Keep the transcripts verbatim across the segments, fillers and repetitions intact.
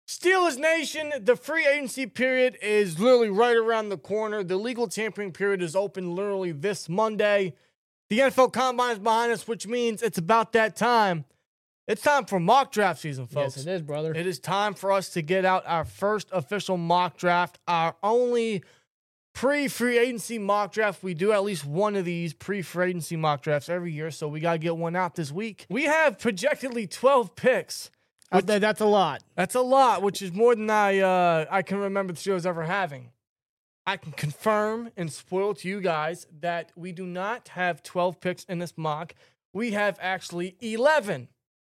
Steelers Nation, the free agency period is literally right around the corner. The legal tampering period is open literally this Monday. The N F L Combine is behind us, which means it's about that time. It's time for mock draft season, folks. Yes, it is, brother. It is time for us to get out our first official mock draft, our only pre-free agency mock draft. We do at least one of these pre-free agency mock drafts every year, so we got to get one out this week. We have projectedly twelve picks. Which, that's a lot. That's a lot, which is more than I uh, I can remember the Steelers ever having. I can confirm and spoil to you guys that we do not have twelve picks in this mock. We have actually eleven.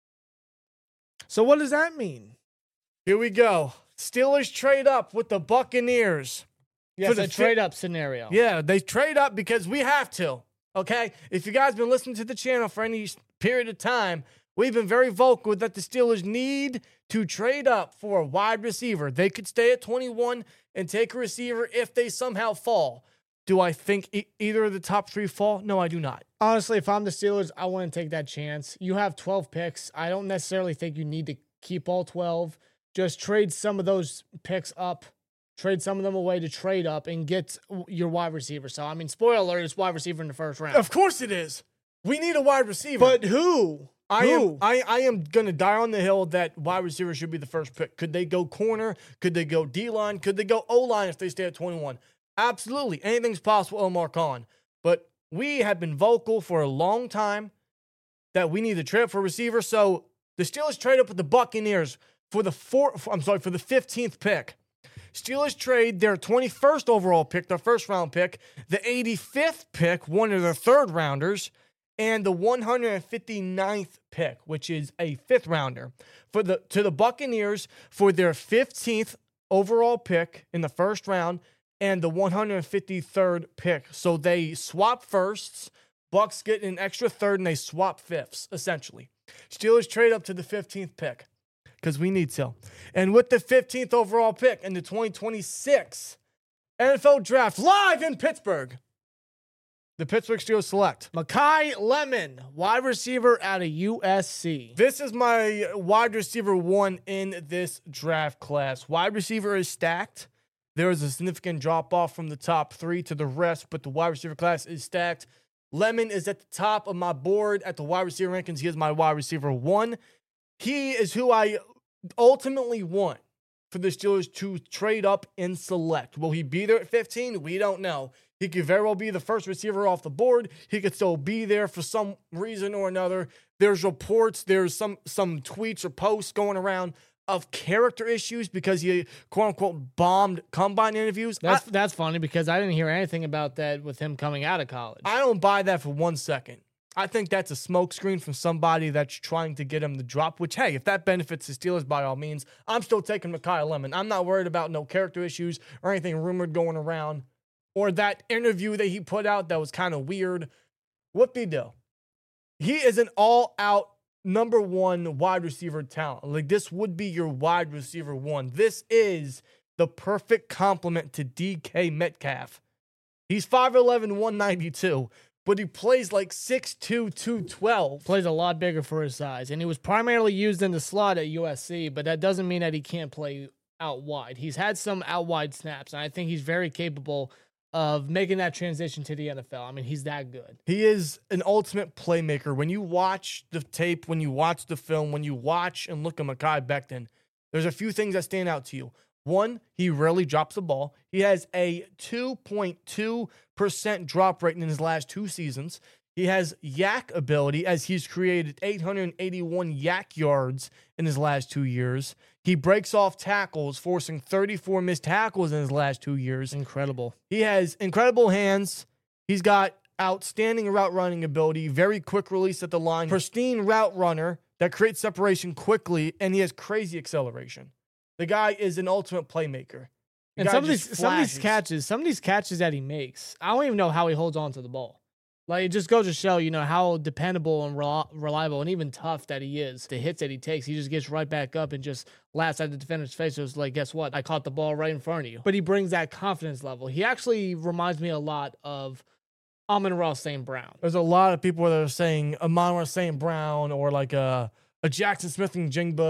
So what does that mean? Here we go. Steelers trade up with the Buccaneers. Yes, the trade up scenario. Yeah, they trade up because we have to. Okay? If you guys been listening to the channel for any period of time, we've been very vocal that the Steelers need to trade up for a wide receiver. They could stay at twenty-one and take a receiver if they somehow fall. Do I think e- either of the top three fall? No, I do not. Honestly, if I'm the Steelers, I wouldn't take that chance. You have twelve picks. I don't necessarily think you need to keep all twelve. Just trade some of those picks up. Trade some of them away to trade up and get your wide receiver. So, I mean, spoiler alert, it's wide receiver in the first round. Of course it is. We need a wide receiver. But who? I Who? am I, I am going to die on the hill that wide receiver should be the first pick. Could they go corner? Could they go D-line? Could they go O-line if they stay at twenty-one? Absolutely. Anything's possible, Omar Khan. But we have been vocal for a long time that we need to trade up for a receiver. So the Steelers trade up with the Buccaneers for the four, I'm sorry, for the fifteenth pick. Steelers trade their twenty-first overall pick, their first round pick, the eighty-fifth pick, one of their third rounders, and the one hundred fifty-ninth pick, which is a fifth rounder, for the to the Buccaneers for their fifteenth overall pick in the first round and the one hundred fifty-third pick. So they swap firsts, Bucks get an extra third, and they swap fifths, essentially. Steelers trade up to the fifteenth pick because we need to. And with the fifteenth overall pick in the twenty twenty-six N F L Draft live in Pittsburgh, the Pittsburgh Steelers select Makai Lemon, wide receiver out of U S C. This is my wide receiver one in this draft class. Wide receiver is stacked. There is a significant drop-off from the top three to the rest, but the wide receiver class is stacked. Lemon is at the top of my board at the wide receiver rankings. He is my wide receiver one. He is who I ultimately want for the Steelers to trade up and select. Will he be there at fifteen? We don't know. He could very well be the first receiver off the board. He could still be there for some reason or another. There's reports, there's some some tweets or posts going around of character issues because he, quote-unquote, bombed combine interviews. That's I, that's funny because I didn't hear anything about that with him coming out of college. I don't buy that for one second. I think that's a smokescreen from somebody that's trying to get him to drop, which, hey, if that benefits the Steelers, by all means, I'm still taking Makai Lemon. I'm not worried about no character issues or anything rumored going around or that interview that he put out that was kind of weird. Whoop-de-do. He is an all-out number one wide receiver talent. Like, this would be your wide receiver one. This is the perfect complement to D K Metcalf. He's five eleven, one ninety-two, but he plays like six two, two twelve. Plays a lot bigger for his size, and he was primarily used in the slot at U S C, but that doesn't mean that he can't play out wide. He's had some out wide snaps, and I think he's very capable of making that transition to the N F L. I mean, he's that good. He is an ultimate playmaker. When you watch the tape, when you watch the film, when you watch and look at Mekhi Becton, there's a few things that stand out to you. One, he rarely drops the ball. He has a two point two percent drop rate in his last two seasons. He has yak ability as he's created eight hundred eighty-one yak yards in his last two years. He breaks off tackles, forcing thirty-four missed tackles in his last two years. Incredible. He has incredible hands. He's got outstanding route running ability, very quick release at the line, pristine route runner that creates separation quickly, and he has crazy acceleration. The guy is an ultimate playmaker. The and guy some of these just some of these flashes. catches, some of these catches that he makes, I don't even know how he holds on to the ball. Like, it just goes to show, you know, how dependable and rel- reliable and even tough that he is. The hits that he takes, he just gets right back up and just laughs at the defender's face. It was like, guess what? I caught the ball right in front of you. But he brings that confidence level. He actually reminds me a lot of Amon-Ra Saint Brown. There's a lot of people that are saying Amon-Ra Saint Brown or like a, a Jackson Smith and Jingba.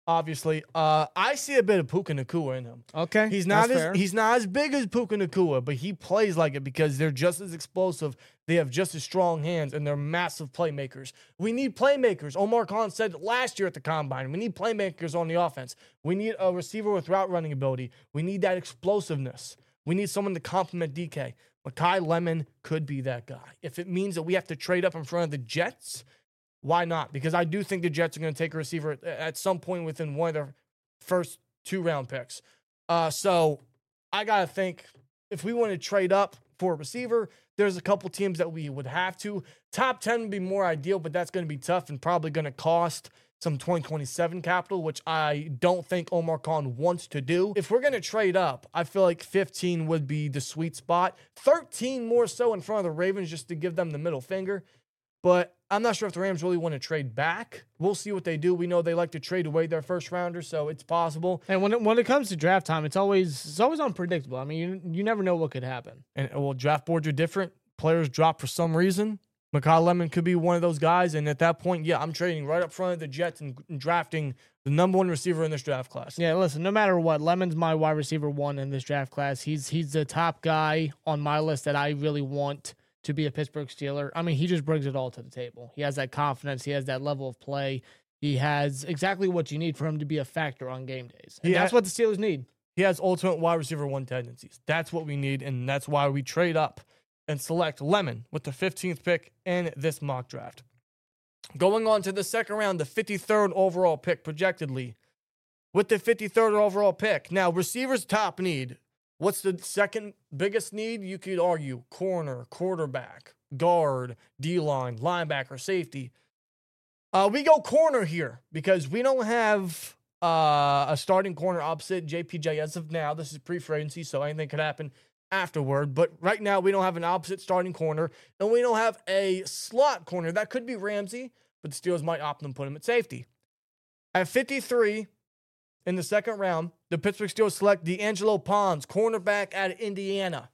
obviously. Uh, I see a bit of Puka Nacua in him. Okay, He's not that's as fair. he's not as big as Puka Nacua, but he plays like it because they're just as explosive. They have just as strong hands, and they're massive playmakers. We need playmakers. Omar Khan said last year at the Combine, we need playmakers on the offense. We need a receiver with route running ability. We need that explosiveness. We need someone to complement D K. Makai Lemon could be that guy. If it means that we have to trade up in front of the Jets, why not? Because I do think the Jets are going to take a receiver at, at some point within one of their first two round picks. Uh, so I got to think if we want to trade up for a receiver, there's a couple teams that we would have to. Top ten would be more ideal, but that's going to be tough and probably going to cost some twenty twenty-seven capital, which I don't think Omar Khan wants to do. If we're going to trade up, I feel like fifteen would be the sweet spot. thirteen more so in front of the Ravens just to give them the middle finger. But I'm not sure if the Rams really want to trade back. We'll see what they do. We know they like to trade away their first rounder, so it's possible. And when it, when it comes to draft time, it's always it's always unpredictable. I mean, you you never know what could happen. And well, draft boards are different. Players drop for some reason. Makai Lemon could be one of those guys, and at that point, yeah, I'm trading right up front of the Jets and, and drafting the number one receiver in this draft class. Yeah, listen, no matter what, Lemon's my wide receiver one in this draft class. He's he's the top guy on my list that I really want to be a Pittsburgh Steeler. I mean, he just brings it all to the table. He has that confidence. He has that level of play. He has exactly what you need for him to be a factor on game days. And Yeah. that's what the Steelers need. He has ultimate wide receiver one tendencies. That's what we need, and that's why we trade up and select Lemon with the fifteenth pick in this mock draft. Going on to the second round, the fifty-third overall pick projectedly. With the fifty-third overall pick. Now, receivers top need. What's the second biggest need? You could argue corner, quarterback, guard, D-line, linebacker, safety. Uh, we go corner here because we don't have uh, a starting corner opposite J P J as of now. This is pre-free agency, so anything could happen afterward. But right now, we don't have an opposite starting corner, and we don't have a slot corner. That could be Ramsey, but the Steelers might opt to put him at safety. At fifty-three, in the second round, the Pittsburgh Steelers select D'Angelo Pons, cornerback out of Indiana.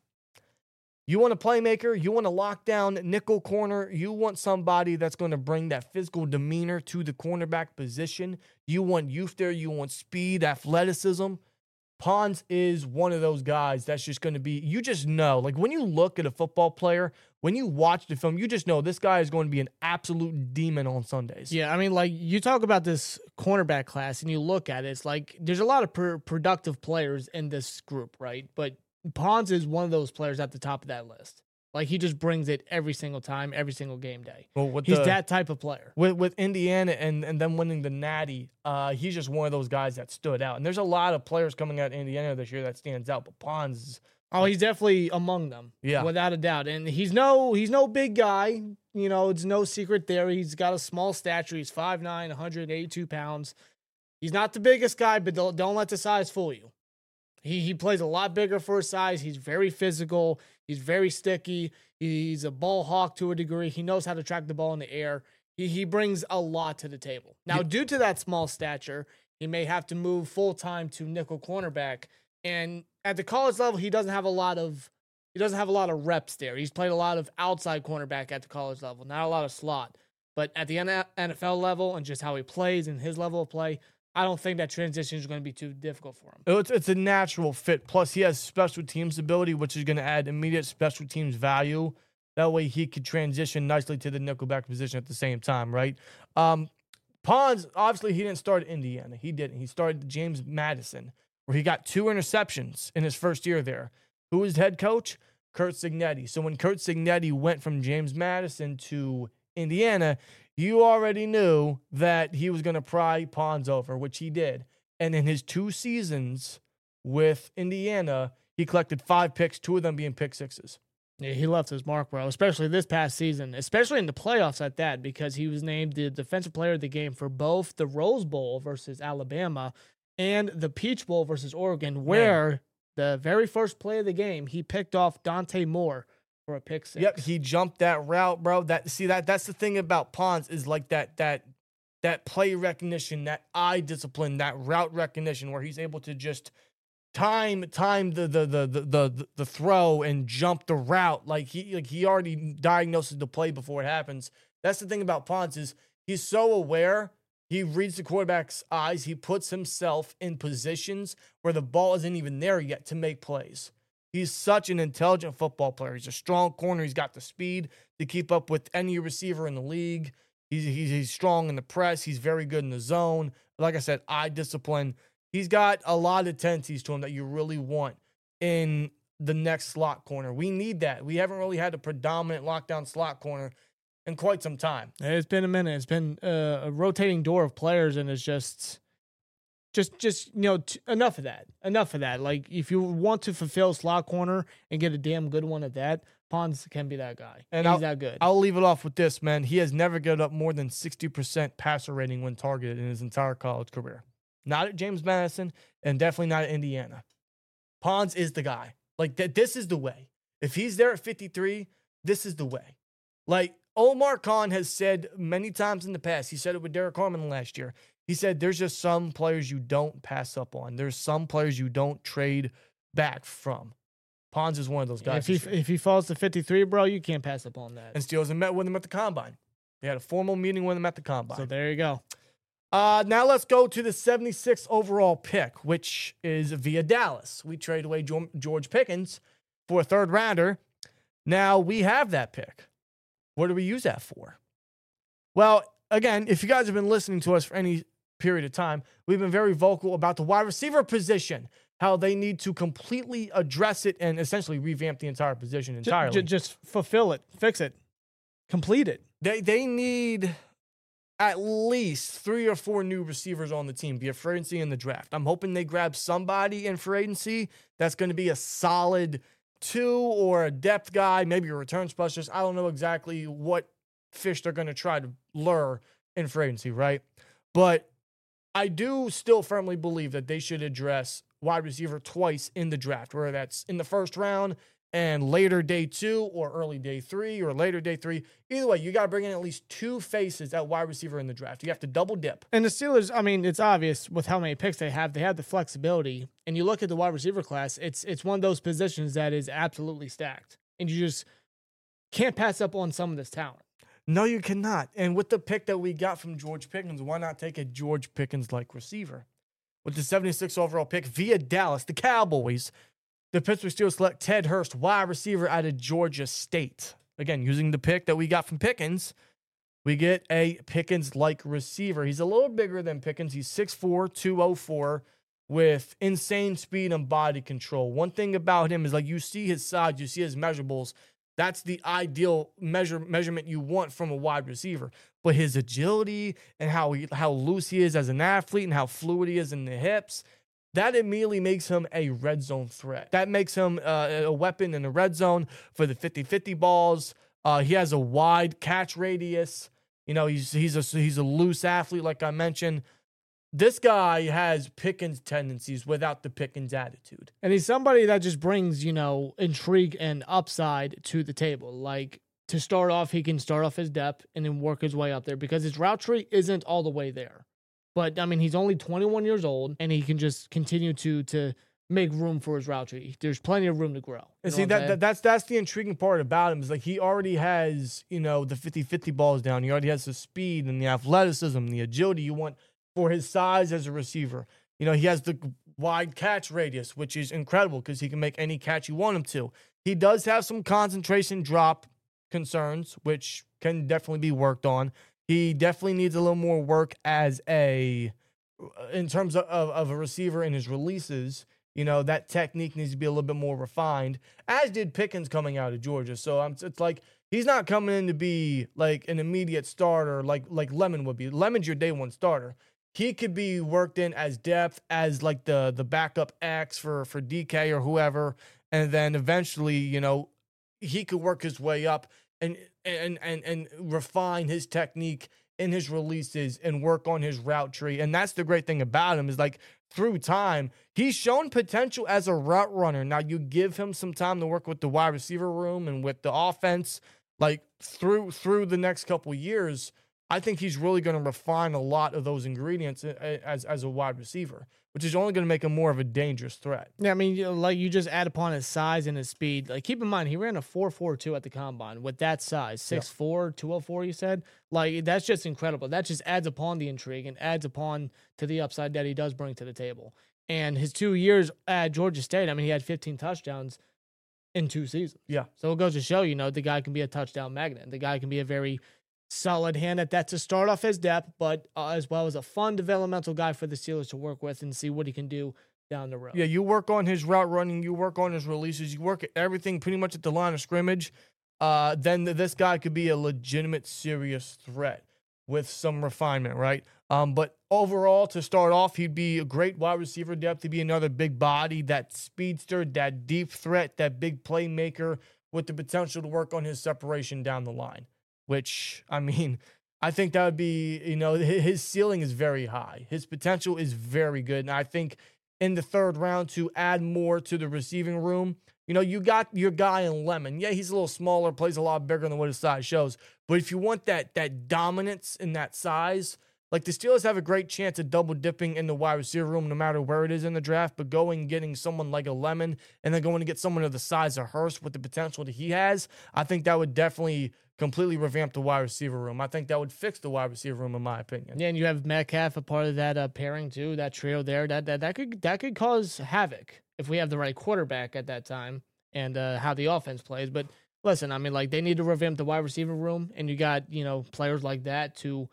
You want a playmaker, you want a lockdown nickel corner, you want somebody that's going to bring that physical demeanor to the cornerback position. You want youth there, you want speed, athleticism. Pons is one of those guys that's just going to be, you just know, like when you look at a football player, when you watch the film, you just know this guy is going to be an absolute demon on Sundays. Yeah, I mean, like, you talk about this cornerback class and you look at it, it's like there's a lot of pr- productive players in this group, right? But Pons is one of those players at the top of that list. Like, he just brings it every single time, every single game day. Well, with He's the, that type of player. With with Indiana and, and them winning the Natty, uh, he's just one of those guys that stood out. And there's a lot of players coming out of Indiana this year that stands out, but Pons is, Oh, he's definitely among them. Yeah. Without a doubt. And he's no he's no big guy. You know, it's no secret there. He's got a small stature. He's five nine, one hundred eighty-two pounds. He's not the biggest guy, but don't, don't let the size fool you. He he plays a lot bigger for his size. He's very physical. He's very sticky. He's a ball hawk to a degree. He knows how to track the ball in the air. He he brings a lot to the table. Now, Yeah. due to that small stature, he may have to move full-time to nickel cornerback. And at the college level, he doesn't have a lot of he doesn't have a lot of reps there. He's played a lot of outside cornerback at the college level, not a lot of slot. But at the N F L level and just how he plays and his level of play, I don't think that transition is going to be too difficult for him. it's, it's a natural fit. Plus, he has special teams ability, which is going to add immediate special teams value. That way, he could transition nicely to the nickelback position at the same time, right? Um, Pons, obviously, he didn't start at Indiana. He didn't. He started at James Madison, where he got two interceptions in his first year there. Who was head coach? Kurt Signetti. So when Kurt Signetti went from James Madison to Indiana, you already knew that he was going to pry Pons over, which he did. And in his two seasons with Indiana, he collected five picks, two of them being pick sixes. Yeah, he left his mark, bro, especially this past season, especially in the playoffs at that, because he was named the defensive player of the game for both the Rose Bowl versus Alabama and the Peach Bowl versus Oregon, where Man. the very first play of the game, he picked off Dante Moore for a pick six. Yep, he jumped that route, bro. That see that that's the thing about Pons is like that that that play recognition, that eye discipline, that route recognition, where he's able to just time time the the the the the, the throw and jump the route. Like he like he already diagnoses the play before it happens. That's the thing about Pons is he's so aware He reads the quarterback's eyes. He puts himself in positions where the ball isn't even there yet to make plays. He's such an intelligent football player. He's a strong corner. He's got the speed to keep up with any receiver in the league. He's, he's, he's strong in the press. He's very good in the zone. Like I said, eye discipline. He's got a lot of tendencies to him that you really want in the next slot corner. We need that. We haven't really had a predominant lockdown slot corner in quite some time. It's been a minute. It's been uh, a rotating door of players, and it's just, just, just you know, t- enough of that. Enough of that. Like, if you want to fulfill slot corner and get a damn good one at that, Pons can be that guy. And he's I'll, that good. I'll leave it off with this, man. He has never given up more than sixty percent passer rating when targeted in his entire college career. Not at James Madison, and definitely not at Indiana. Pons is the guy. Like, th- this is the way. If he's there at fifty-three, this is the way. Like, Omar Khan has said many times in the past, he said it with Derek Harmon last year. He said there's just some players you don't pass up on. There's some players you don't trade back from. Pons is one of those guys. If he, if he falls to fifty-three, bro, you can't pass up on that. And Steelers have met with him at the Combine. They had a formal meeting with him at the Combine. So there you go. Uh, now let's go to the seventy-sixth overall pick, which is via Dallas. We traded away George Pickens for a third rounder. Now we have that pick. What do we use that for? Well, again, if you guys have been listening to us for any period of time, we've been very vocal about the wide receiver position, how they need to completely address it and essentially revamp the entire position entirely. Just, just fulfill it, fix it, complete it. They they need at least three or four new receivers on the team via free agency in the draft. I'm hoping they grab somebody in free agency that's going to be a solid two or a depth guy, maybe a return specialist. I don't know exactly what fish they're going to try to lure in free agency, right? But I do still firmly believe that they should address wide receiver twice in the draft, whether that's in the first round and later day two or early day three or later day three. Either way, you got to bring in at least two faces at wide receiver in the draft. You have to double dip. And the Steelers, I mean, it's obvious with how many picks they have. They have the flexibility. And you look at the wide receiver class, it's it's one of those positions that is absolutely stacked. And you just can't pass up on some of this talent. No, you cannot. And with the pick that we got from George Pickens, why not take a George Pickens-like receiver? With the seventy-sixth overall pick via Dallas, the Cowboys, the Pittsburgh Steelers select Ted Hurst, wide receiver out of Georgia State. Again, using the pick that we got from Pickens, we get a Pickens-like receiver. He's a little bigger than Pickens. He's six four, two oh four with insane speed and body control. One thing about him is, like, you see his size, you see his measurables. That's the ideal measure measurement you want from a wide receiver. But his agility and how he, how loose he is as an athlete and how fluid he is in the hips, that immediately makes him a red zone threat. That makes him uh, a weapon in the red zone for the fifty-fifty balls. Uh, he has a wide catch radius. You know, he's he's a he's a loose athlete, like I mentioned. This guy has Pickens tendencies without the Pickens attitude. And he's somebody that just brings, you know, intrigue and upside to the table. Like, to start off, he can start off his depth and then work his way up there because his route tree isn't all the way there. But, I mean, he's only twenty-one years old, and he can just continue to to make room for his route tree. There's plenty of room to grow. And see, that, that that's that's the intriguing part about him is, like, he already has, you know, the fifty-fifty balls down. He already has the speed and the athleticism, the agility you want for his size as a receiver. You know, he has the wide catch radius, which is incredible because he can make any catch you want him to. He does have some concentration drop concerns, which can definitely be worked on. He definitely needs a little more work as a, in terms of, of, of a receiver in his releases. You know, that technique needs to be a little bit more refined, as did Pickens coming out of Georgia. So um, it's like he's not coming in to be like an immediate starter like like Lemon would be. Lemon's your day one starter. He could be worked in as depth, as like the the backup X for, for D K or whoever. And then eventually, you know, he could work his way up and and and and refine his technique in his releases and work on his route tree. And that's the great thing about him is, like, through time, he's shown potential as a route runner. Now, you give him some time to work with the wide receiver room and with the offense, like, through through the next couple years, I think he's really going to refine a lot of those ingredients as, as a wide receiver. which is only going to make him more of a dangerous threat. Yeah, I mean, you know, like you just add upon his size and his speed. Like, keep in mind, he ran a four four two at the combine with that size, six four, two oh four, you said. Like, that's just incredible. That just adds upon the intrigue and adds upon to the upside that he does bring to the table. And his two years at Georgia State, I mean, he had fifteen touchdowns in two seasons. Yeah. So it goes to show, you know, the guy can be a touchdown magnet. The guy can be a very solid hand at that to start off his depth, but uh, as well as a fun developmental guy for the Steelers to work with and see what he can do down the road. Yeah, you work on his route running, you work on his releases, you work at everything pretty much at the line of scrimmage. Uh, then this guy could be a legitimate, serious threat with some refinement, right? Um, but overall, to start off, he'd be a great wide receiver depth. He'd be another big body, that speedster, that deep threat, that big playmaker with the potential to work on his separation down the line. Which, I mean, I think that would be, you know, his ceiling is very high. His potential is very good. And I think in the third round to add more to the receiving room, you know, you got your guy in Lemon. Yeah, he's a little smaller, plays a lot bigger than what his size shows. But if you want that that dominance in that size, like the Steelers have a great chance of double dipping in the wide receiver room no matter where it is in the draft, but going and getting someone like a Lemon and then going to get someone of the size of Hurst with the potential that he has, I think that would definitely completely revamp the wide receiver room. I think that would fix the wide receiver room, in my opinion. Yeah, and you have Metcalf a part of that uh, pairing too, that trio there. That that that could that could cause havoc if we have the right quarterback at that time and uh, how the offense plays. But listen, I mean, like they need to revamp the wide receiver room, and you got you know players like that to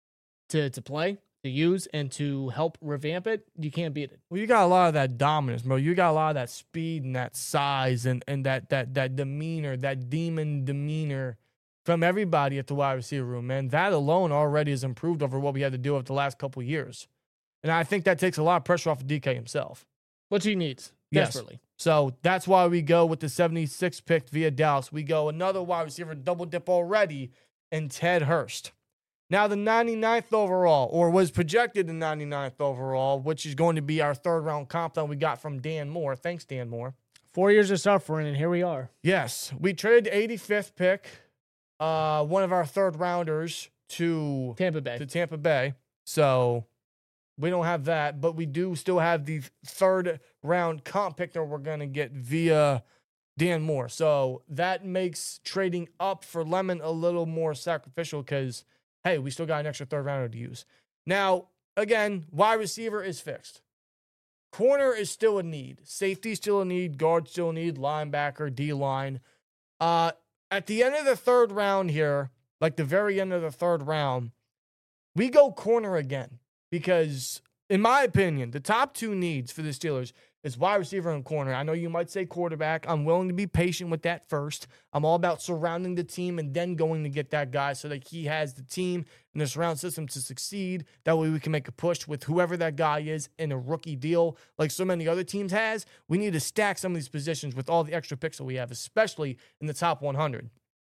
to to play, to use, and to help revamp it. You can't beat it. Well, you got a lot of that dominance, bro. You got a lot of that speed and that size and and that that that demeanor, that demon demeanor from everybody at the wide receiver room, man. That alone already has improved over what we had to deal with the last couple of years. And I think that takes a lot of pressure off of D K himself. Which he needs, Yes. desperately. So that's why we go with the seventy-six pick via Dallas. We go another wide receiver double dip already in Ted Hurst. Now the ninety-ninth overall, or was projected the ninety-ninth overall, which is going to be our third round comp that we got from Dan Moore. Thanks, Dan Moore. Four years of suffering, and here we are. Yes, we traded the eighty-fifth pick, uh, one of our third rounders, to Tampa Bay. to Tampa Bay. So we don't have that, but we do still have the third round comp pick that we're going to get via Dan Moore. So that makes trading up for Lemon a little more sacrificial because, hey, we still got an extra third rounder to use. Now, again, wide receiver is fixed. Corner is still a need. Safety still a need. Guard still a need. Linebacker, D-line. Uh, at the end of the third round here, like the very end of the third round, we go corner again because, in my opinion, the top two needs for the Steelers is wide receiver and corner. I know you might say quarterback. I'm willing to be patient with that first. I'm all about surrounding the team and then going to get that guy so that he has the team and the surround system to succeed. That way we can make a push with whoever that guy is in a rookie deal like so many other teams has. We need to stack some of these positions with all the extra picks that we have, especially in the top one hundred.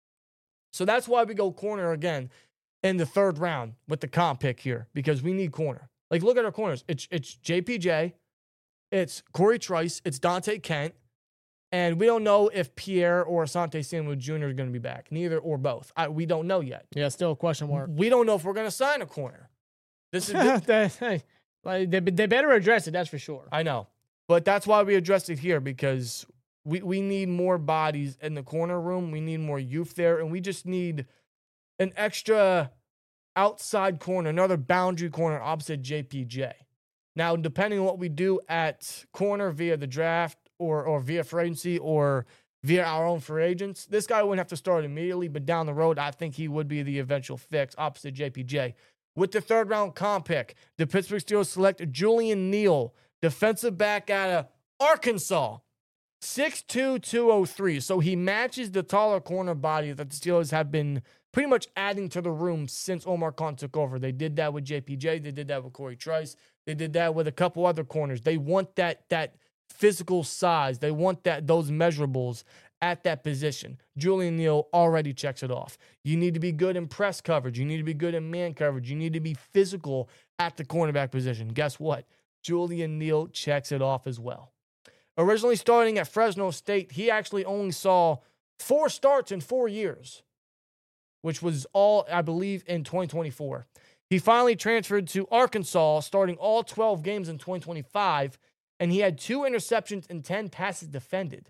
So that's why we go corner again in the third round with the comp pick here because we need corner. Like, look at our corners. It's, it's J P J. It's Corey Trice, it's Dante Kent, and we don't know if Pierre or Asante Samuel Junior is going to be back. Neither or both. I, we don't know yet. Yeah, still a question mark. We don't know if we're going to sign a corner. This is hey, like, they, they better address it, that's for sure. I know, but that's why we addressed it here because we, we need more bodies in the corner room. We need more youth there, and we just need an extra outside corner, another boundary corner opposite J P J. Now, depending on what we do at corner via the draft or or via free agency or via our own free agents, this guy wouldn't have to start immediately, but down the road, I think he would be the eventual fix opposite J P J. With the third round comp pick, the Pittsburgh Steelers select Julian Neal, defensive back out of Arkansas, six two, two oh three. So he matches the taller corner body that the Steelers have been pretty much adding to the room since Omar Khan took over. They did that with J P J. They did that with Corey Trice. They did that with a couple other corners. They want that that physical size. They want that those measurables at that position. Julian Neal already checks it off. You need to be good in press coverage. You need to be good in man coverage. You need to be physical at the cornerback position. Guess what? Julian Neal checks it off as well. Originally starting at Fresno State, he actually only saw four starts in four years, which was all, I believe, in twenty twenty-four. He finally transferred to Arkansas, starting all twelve games in twenty twenty-five, and he had two interceptions and ten passes defended.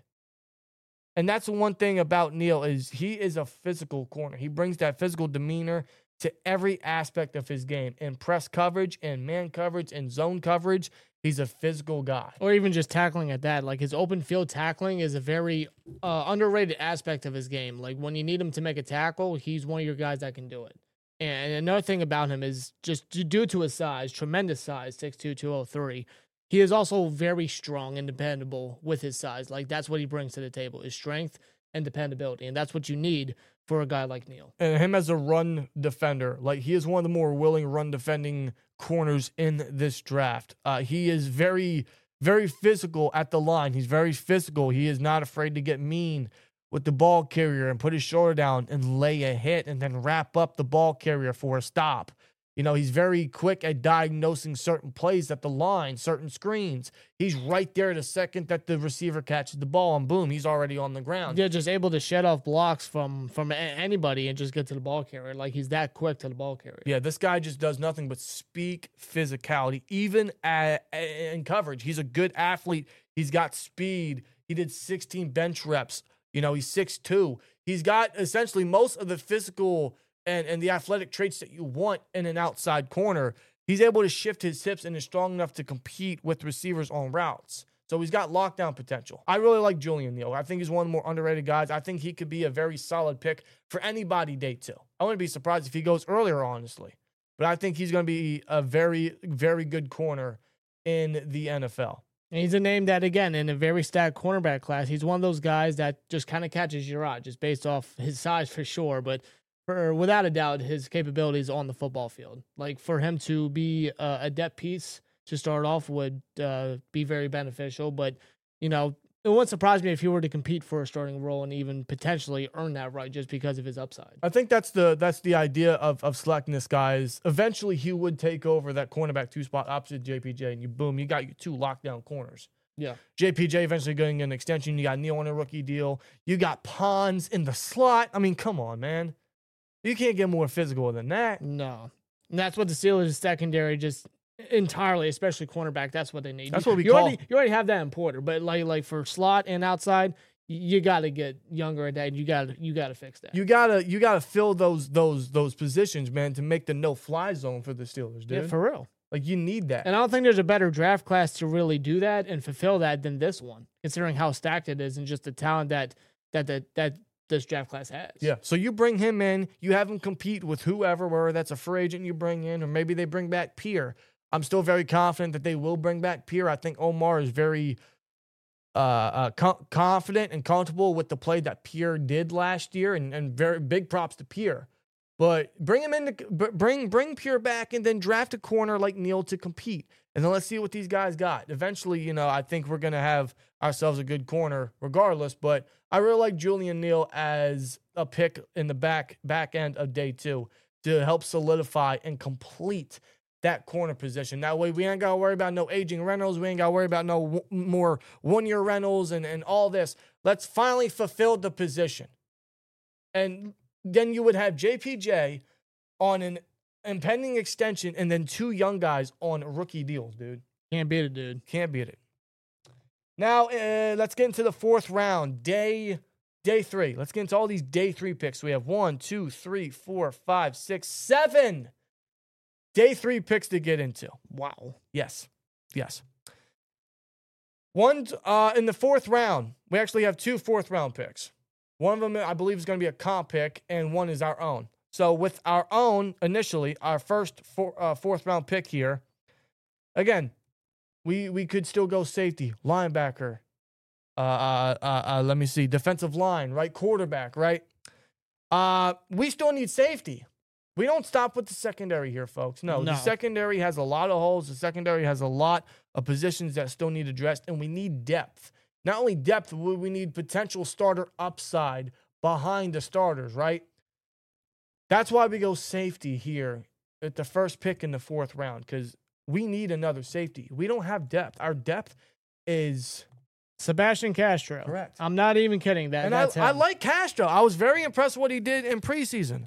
And that's the one thing about Neal is he is a physical corner. He brings that physical demeanor to every aspect of his game. In press coverage, in man coverage, in zone coverage, he's a physical guy. Or even just tackling at that. Like his open field tackling is a very uh, underrated aspect of his game. Like when you need him to make a tackle, he's one of your guys that can do it. And another thing about him is just due to his size, tremendous size, six two, two oh three, he is also very strong and dependable with his size. Like that's what he brings to the table is strength and dependability. And that's what you need for a guy like Neal. And him as a run defender, like he is one of the more willing run defending corners in this draft. Uh, he is very, very physical at the line. He's very physical. He is not afraid to get mean with the ball carrier and put his shoulder down and lay a hit and then wrap up the ball carrier for a stop. You know, he's very quick at diagnosing certain plays at the line, certain screens. He's right there the second that the receiver catches the ball, and boom, he's already on the ground. Yeah, just able to shed off blocks from from anybody and just get to the ball carrier. Like, he's that quick to the ball carrier. Yeah, this guy just does nothing but speak physicality, even at, in coverage. He's a good athlete. He's got speed. He did sixteen bench reps. You know, he's six two. He's got essentially most of the physical and, and the athletic traits that you want in an outside corner. He's able to shift his hips and is strong enough to compete with receivers on routes. So he's got lockdown potential. I really like Julian Neal. I think he's one of the more underrated guys. I think he could be a very solid pick for anybody day two. I wouldn't be surprised if he goes earlier, honestly. But I think he's going to be a very, very good corner in the N F L. And he's a name that, again, in a very stacked cornerback class, he's one of those guys that just kind of catches your eye, just based off his size for sure. But for without a doubt, his capabilities on the football field. Like, for him to be uh, a depth piece to start off would uh, be very beneficial. But, you know, it wouldn't surprise me if he were to compete for a starting role and even potentially earn that right just because of his upside. I think that's the that's the idea of of selecting this guy is eventually he would take over that cornerback two spot opposite J P J, and you boom, you got your two lockdown corners. Yeah. J P J eventually going an extension. You got Neal on a rookie deal. You got Pons in the slot. I mean, come on, man. You can't get more physical than that. No. And that's what the Steelers secondary just entirely, especially cornerback, that's what they need. That's you, what we you call. Already, you already have that in Porter, but like like for slot and outside, you got to get younger at that. And you got to you got to fix that. You gotta you gotta fill those those those positions, man, to make the no fly zone for the Steelers, dude. Yeah, for real. Like you need that. And I don't think there's a better draft class to really do that and fulfill that than this one, considering how stacked it is and just the talent that that that that this draft class has. Yeah. So you bring him in, you have him compete with whoever, whether that's a free agent you bring in, or maybe they bring back Pierre. I'm still very confident that they will bring back Pierre. I think Omar is very uh, uh, co- confident and comfortable with the play that Pierre did last year, and, and very big props to Pierre. But bring him in, to, bring bring Pierre back, and then draft a corner like Neal to compete, and then let's see what these guys got. Eventually, you know, I think we're gonna have ourselves a good corner, regardless. But I really like Julian Neal as a pick in the back back end of day two to help solidify and complete that corner position. That way we ain't got to worry about no aging Reynolds. We ain't got to worry about no w- more one-year Reynolds and, and all this. Let's finally fulfill the position. And then you would have J P J on an impending extension and then two young guys on rookie deals, dude. Can't beat it, dude. Can't beat it. Now, uh, let's get into the fourth round, day day three. Let's get into all these day three picks. We have one, two, three, four, five, six, seven day three picks to get into. Wow. Yes. Yes. One uh, in the fourth round, we actually have two fourth round picks. One of them, I believe, is going to be a comp pick, and one is our own. So with our own, initially, our first four, uh, fourth round pick here, again, we we could still go safety, linebacker, uh, uh, uh, uh, let me see, defensive line, right, quarterback, right? Uh, we still need safety. We don't stop with the secondary here, folks. No, No. The secondary has a lot of holes. The secondary has a lot of positions that still need addressed, and we need depth. Not only depth, we we need potential starter upside behind the starters, right? That's why we go safety here at the first pick in the fourth round, because we need another safety. We don't have depth. Our depth is Sebastian Castro. Correct. I'm not even kidding. That and that's I, I him. like Castro. I was very impressed with what he did in preseason.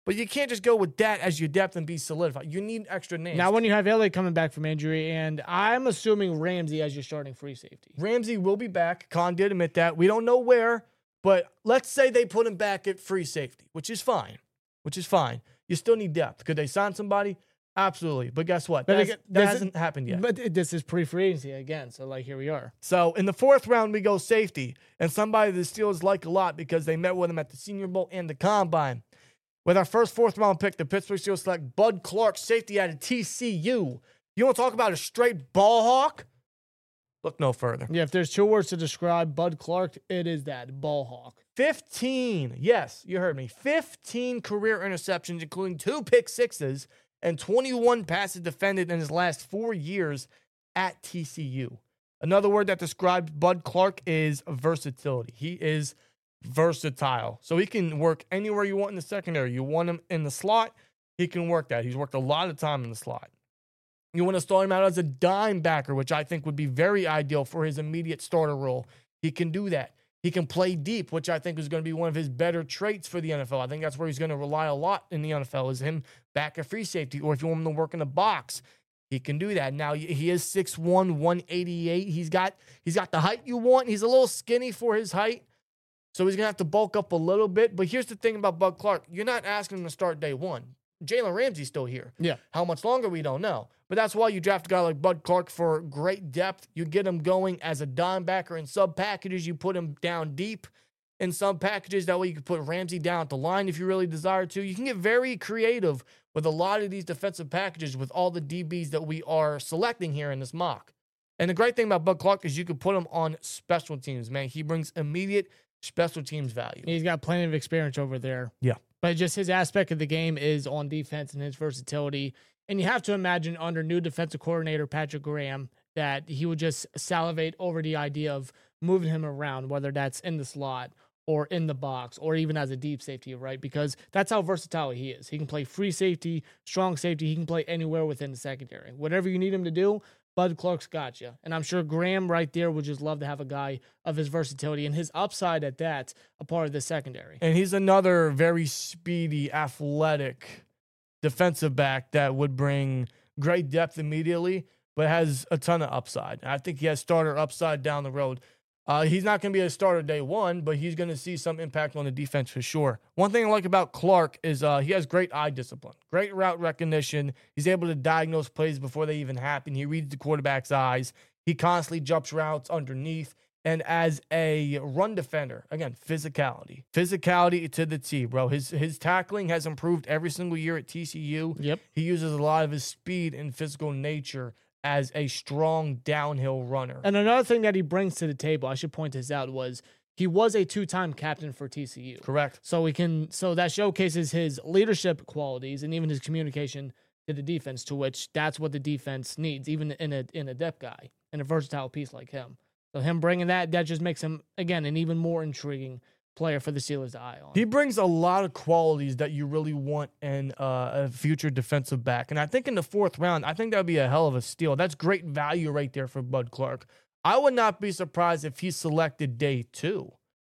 But you can't just go with that as your depth and be solidified. You need extra names. Now, when you have Elliott coming back from injury, and I'm assuming Ramsey as your starting free safety. Ramsey will be back. Khan did admit that. We don't know where, but let's say they put him back at free safety, which is fine, which is fine. You still need depth. Could they sign somebody? Absolutely. But guess what? But That's, again, that this- hasn't happened yet. But it- this is pre-free agency again, so like here we are. So in the fourth round, we go safety, and somebody the Steelers like a lot because they met with him at the Senior Bowl and the Combine. With our first fourth round pick, the Pittsburgh Steelers select Bud Clark, safety out of T C U. You want to talk about a straight ball hawk? Look no further. Yeah, if there's two words to describe Bud Clark, it is that, ball hawk. fifteen, yes, you heard me. fifteen career interceptions, including two pick sixes, and twenty-one passes defended in his last four years at T C U. Another word that describes Bud Clark is versatility. He is versatile. So he can work anywhere you want in the secondary. You want him in the slot, he can work that. He's worked a lot of time in the slot. You want to start him out as a dime backer, which I think would be very ideal for his immediate starter role. He can do that. He can play deep, which I think is going to be one of his better traits for the N F L. I think that's where he's going to rely a lot in the N F L is him back at free safety, or if you want him to work in the box, he can do that. Now, he is six one, one eighty-eight. He's got, he's got the height you want. He's a little skinny for his height, so he's going to have to bulk up a little bit. But here's the thing about Bud Clark. You're not asking him to start day one. Jalen Ramsey's still here. Yeah. How much longer, we don't know. But that's why you draft a guy like Bud Clark for great depth. You get him going as a dime backer in sub packages. You put him down deep in some packages. That way you can put Ramsey down at the line if you really desire to. You can get very creative with a lot of these defensive packages with all the D Bs that we are selecting here in this mock. And the great thing about Bud Clark is you can put him on special teams, man. He brings immediate special teams value. He's got plenty of experience over there. Yeah. But just his aspect of the game is on defense and his versatility. And you have to imagine under new defensive coordinator Patrick Graham that he would just salivate over the idea of moving him around, whether that's in the slot or in the box or even as a deep safety, right? Because that's how versatile he is. He can play free safety, strong safety. He can play anywhere within the secondary. Whatever you need him to do, Bud Clark's got you. And I'm sure Graham right there would just love to have a guy of his versatility and his upside at that, a part of the secondary. And he's another very speedy, athletic defensive back that would bring great depth immediately, but has a ton of upside. I think he has starter upside down the road. Uh, he's not going to be a starter day one, but he's going to see some impact on the defense for sure. One thing I like about Clark is uh, he has great eye discipline, great route recognition. He's able to diagnose plays before they even happen. He reads the quarterback's eyes. He constantly jumps routes underneath. And as a run defender, again, physicality. Physicality to the T, bro. His his tackling has improved every single year at T C U. Yep. He uses a lot of his speed and physical nature as a strong downhill runner. And another thing that he brings to the table, I should point this out, was he was a two-time captain for T C U. Correct. So we can so that showcases his leadership qualities and even his communication to the defense, to which that's what the defense needs, even in a in a depth guy, in a versatile piece like him. So him bringing that, that just makes him, again, an even more intriguing player for the Steelers to eye on. He brings a lot of qualities that you really want in uh, a future defensive back. And I think in the fourth round, I think that would be a hell of a steal. That's great value right there for Bud Clark. I would not be surprised if he's selected day two.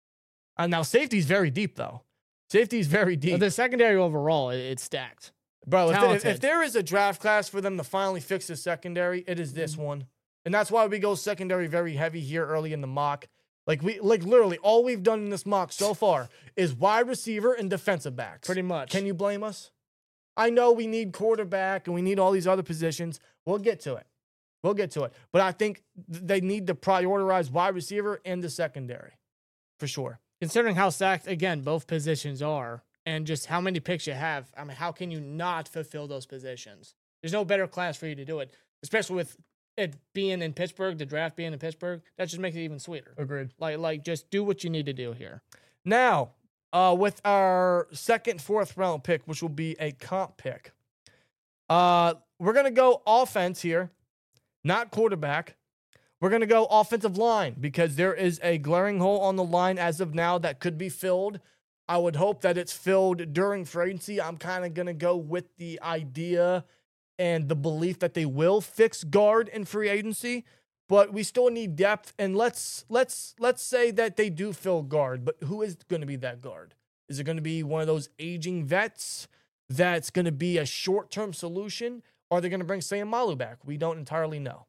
And now safety's very deep, though. Safety's very deep. But the secondary overall, it, it's stacked. Bro, if, if, talented. if there is a draft class for them to finally fix the secondary, it is this one. And that's why we go secondary very heavy here early in the mock. Like we like literally all we've done in this mock so far is wide receiver and defensive backs. Pretty much. Can you blame us? I know we need quarterback and we need all these other positions. We'll get to it. We'll get to it. But I think th- they need to prioritize wide receiver and the secondary for sure. Considering how stacked, again, both positions are and just how many picks you have, I mean, how can you not fulfill those positions? There's no better class for you to do it, especially with it being in Pittsburgh, the draft being in Pittsburgh. That just makes it even sweeter. Agreed. Like, like just do what you need to do here. Now, uh, with our second, fourth round pick, which will be a comp pick, uh, we're going to go offense here, not quarterback. We're going to go offensive line because there is a glaring hole on the line as of now that could be filled. I would hope that it's filled during free agency. I'm kind of going to go with the idea and the belief that they will fix guard in free agency, but we still need depth. And let's let's let's say that they do fill guard, but who is going to be that guard? Is it going to be one of those aging vets? that's going to be a short-term solution, or are they going to bring Sam Malu back? We don't entirely know.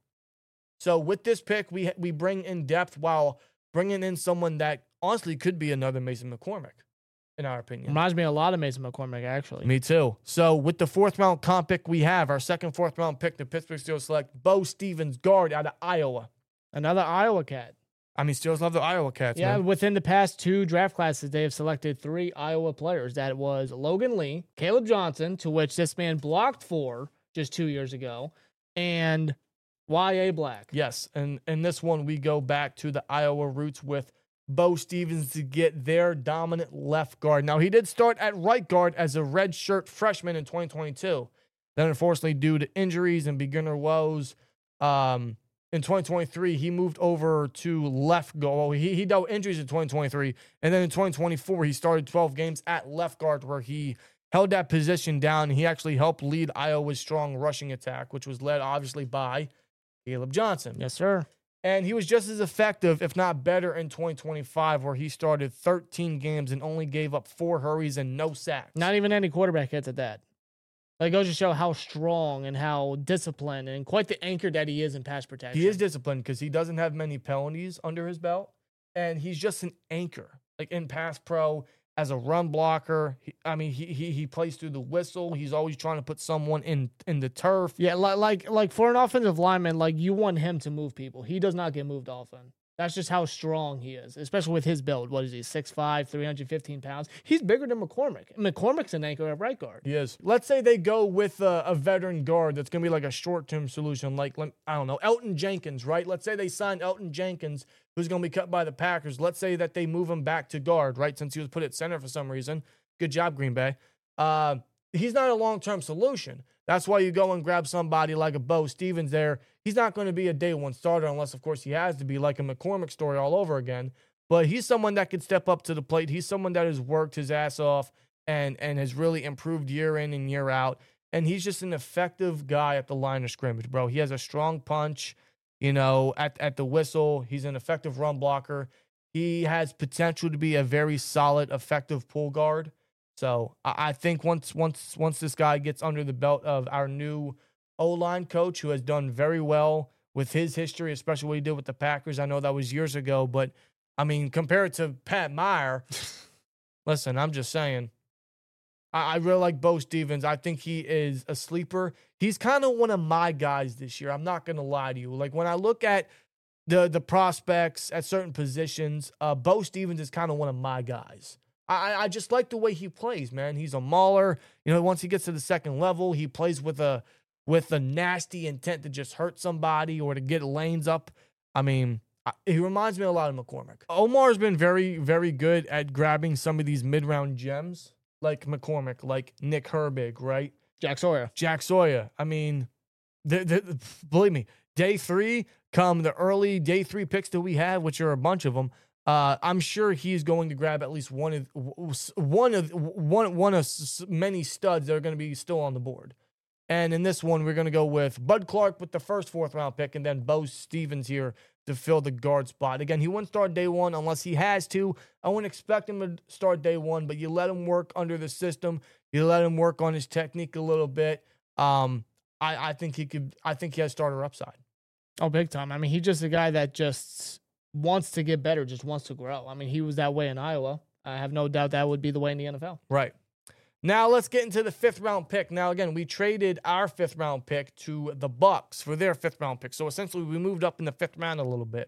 So with this pick, we we bring in depth while bringing in someone that honestly could be another Mason McCormick, in our opinion. Reminds me a lot of Mason McCormick, actually. Me too. So with the fourth round comp pick we have, our second fourth round pick, the Pittsburgh Steelers select Bo Stevens, guard out of Iowa. Another Iowa cat. I mean, Steelers love the Iowa Cats, Yeah, man. within the past two draft classes, they have selected three Iowa players. That was Logan Lee, Caleb Johnson, to which this man blocked for just two years ago, and Y A Black. Yes, and in this one, we go back to the Iowa roots with Bo Stevens to get their dominant left guard. Now, he did start at right guard as a redshirt freshman in twenty twenty-two. Then, unfortunately, due to injuries and beginner woes, um, in twenty twenty-three, he moved over to left guard. Well, he, he dealt with injuries in twenty twenty-three. And then in twenty twenty-four, he started twelve games at left guard where he held that position down. He actually helped lead Iowa's strong rushing attack, which was led, obviously, by Caleb Johnson. Yes, sir. And he was just as effective, if not better, in twenty twenty-five, where he started thirteen games and only gave up four hurries and no sacks. Not even any quarterback hits at that. Like, it goes to show how strong and how disciplined and quite the anchor that he is in pass protection. He is disciplined because he doesn't have many penalties under his belt, and he's just an anchor. Like in pass pro, as a run blocker, he, I mean, he, he he plays through the whistle. He's always trying to put someone in in the turf. Yeah, like like like for an offensive lineman, like you want him to move people. He does not get moved often. That's just how strong he is, especially with his build. What is he, six five, three hundred fifteen pounds? He's bigger than McCormick. McCormick's an anchor at right guard. He is. Let's say they go with a, a veteran guard that's going to be like a short-term solution, like, I don't know, Elton Jenkins, right? Let's say they sign Elton Jenkins, who's going to be cut by the Packers. Let's say that they move him back to guard, right, since he was put at center for some reason. Good job, Green Bay. Uh, he's not a long-term solution. That's why you go and grab somebody like a Bo Stevens there. He's not going to be a day one starter unless, of course, he has to be like a McCormick story all over again. But he's someone that could step up to the plate. He's someone that has worked his ass off and, and has really improved year in and year out. And he's just an effective guy at the line of scrimmage, bro. He has a strong punch, you know, at, at the whistle. He's an effective run blocker. He has potential to be a very solid, effective pull guard. So I, I think once once once this guy gets under the belt of our new O-line coach, who has done very well with his history, especially what he did with the Packers. I know that was years ago, but, I mean, compared to Pat Meyer, listen, I'm just saying, I, I really like Bo Stevens. I think he is a sleeper. He's kind of one of my guys this year. I'm not going to lie to you. Like, when I look at the, the prospects at certain positions, uh, Bo Stevens is kind of one of my guys. I, I just like the way he plays, man. He's a mauler. You know, once he gets to the second level, he plays with a with a nasty intent to just hurt somebody or to get lanes up. I mean, he reminds me a lot of McCormick. Omar's been very, very good at grabbing some of these mid-round gems like McCormick, like Nick Herbig, right? Jack Sawyer. Jack Sawyer. I mean, the, the, believe me, day three, come the early day three picks that we have, which are a bunch of them, uh, I'm sure he's going to grab at least one of one of one one of many studs that are going to be still on the board. And in this one, we're going to go with Bud Clark with the first fourth round pick, and then Bo Stevens here to fill the guard spot. Again, he wouldn't start day one unless he has to. I wouldn't expect him to start day one, but you let him work under the system. You let him work on his technique a little bit. Um, I, I think he could. I think he has starter upside. Oh, big time. I mean, he's just a guy that just wants to get better, just wants to grow. I mean, he was that way in Iowa. I have no doubt that would be the way in the N F L. Right. Now let's get into the fifth round pick. Now, again, we traded our fifth round pick to the Bucks for their fifth round pick. So essentially, we moved up in the fifth round a little bit.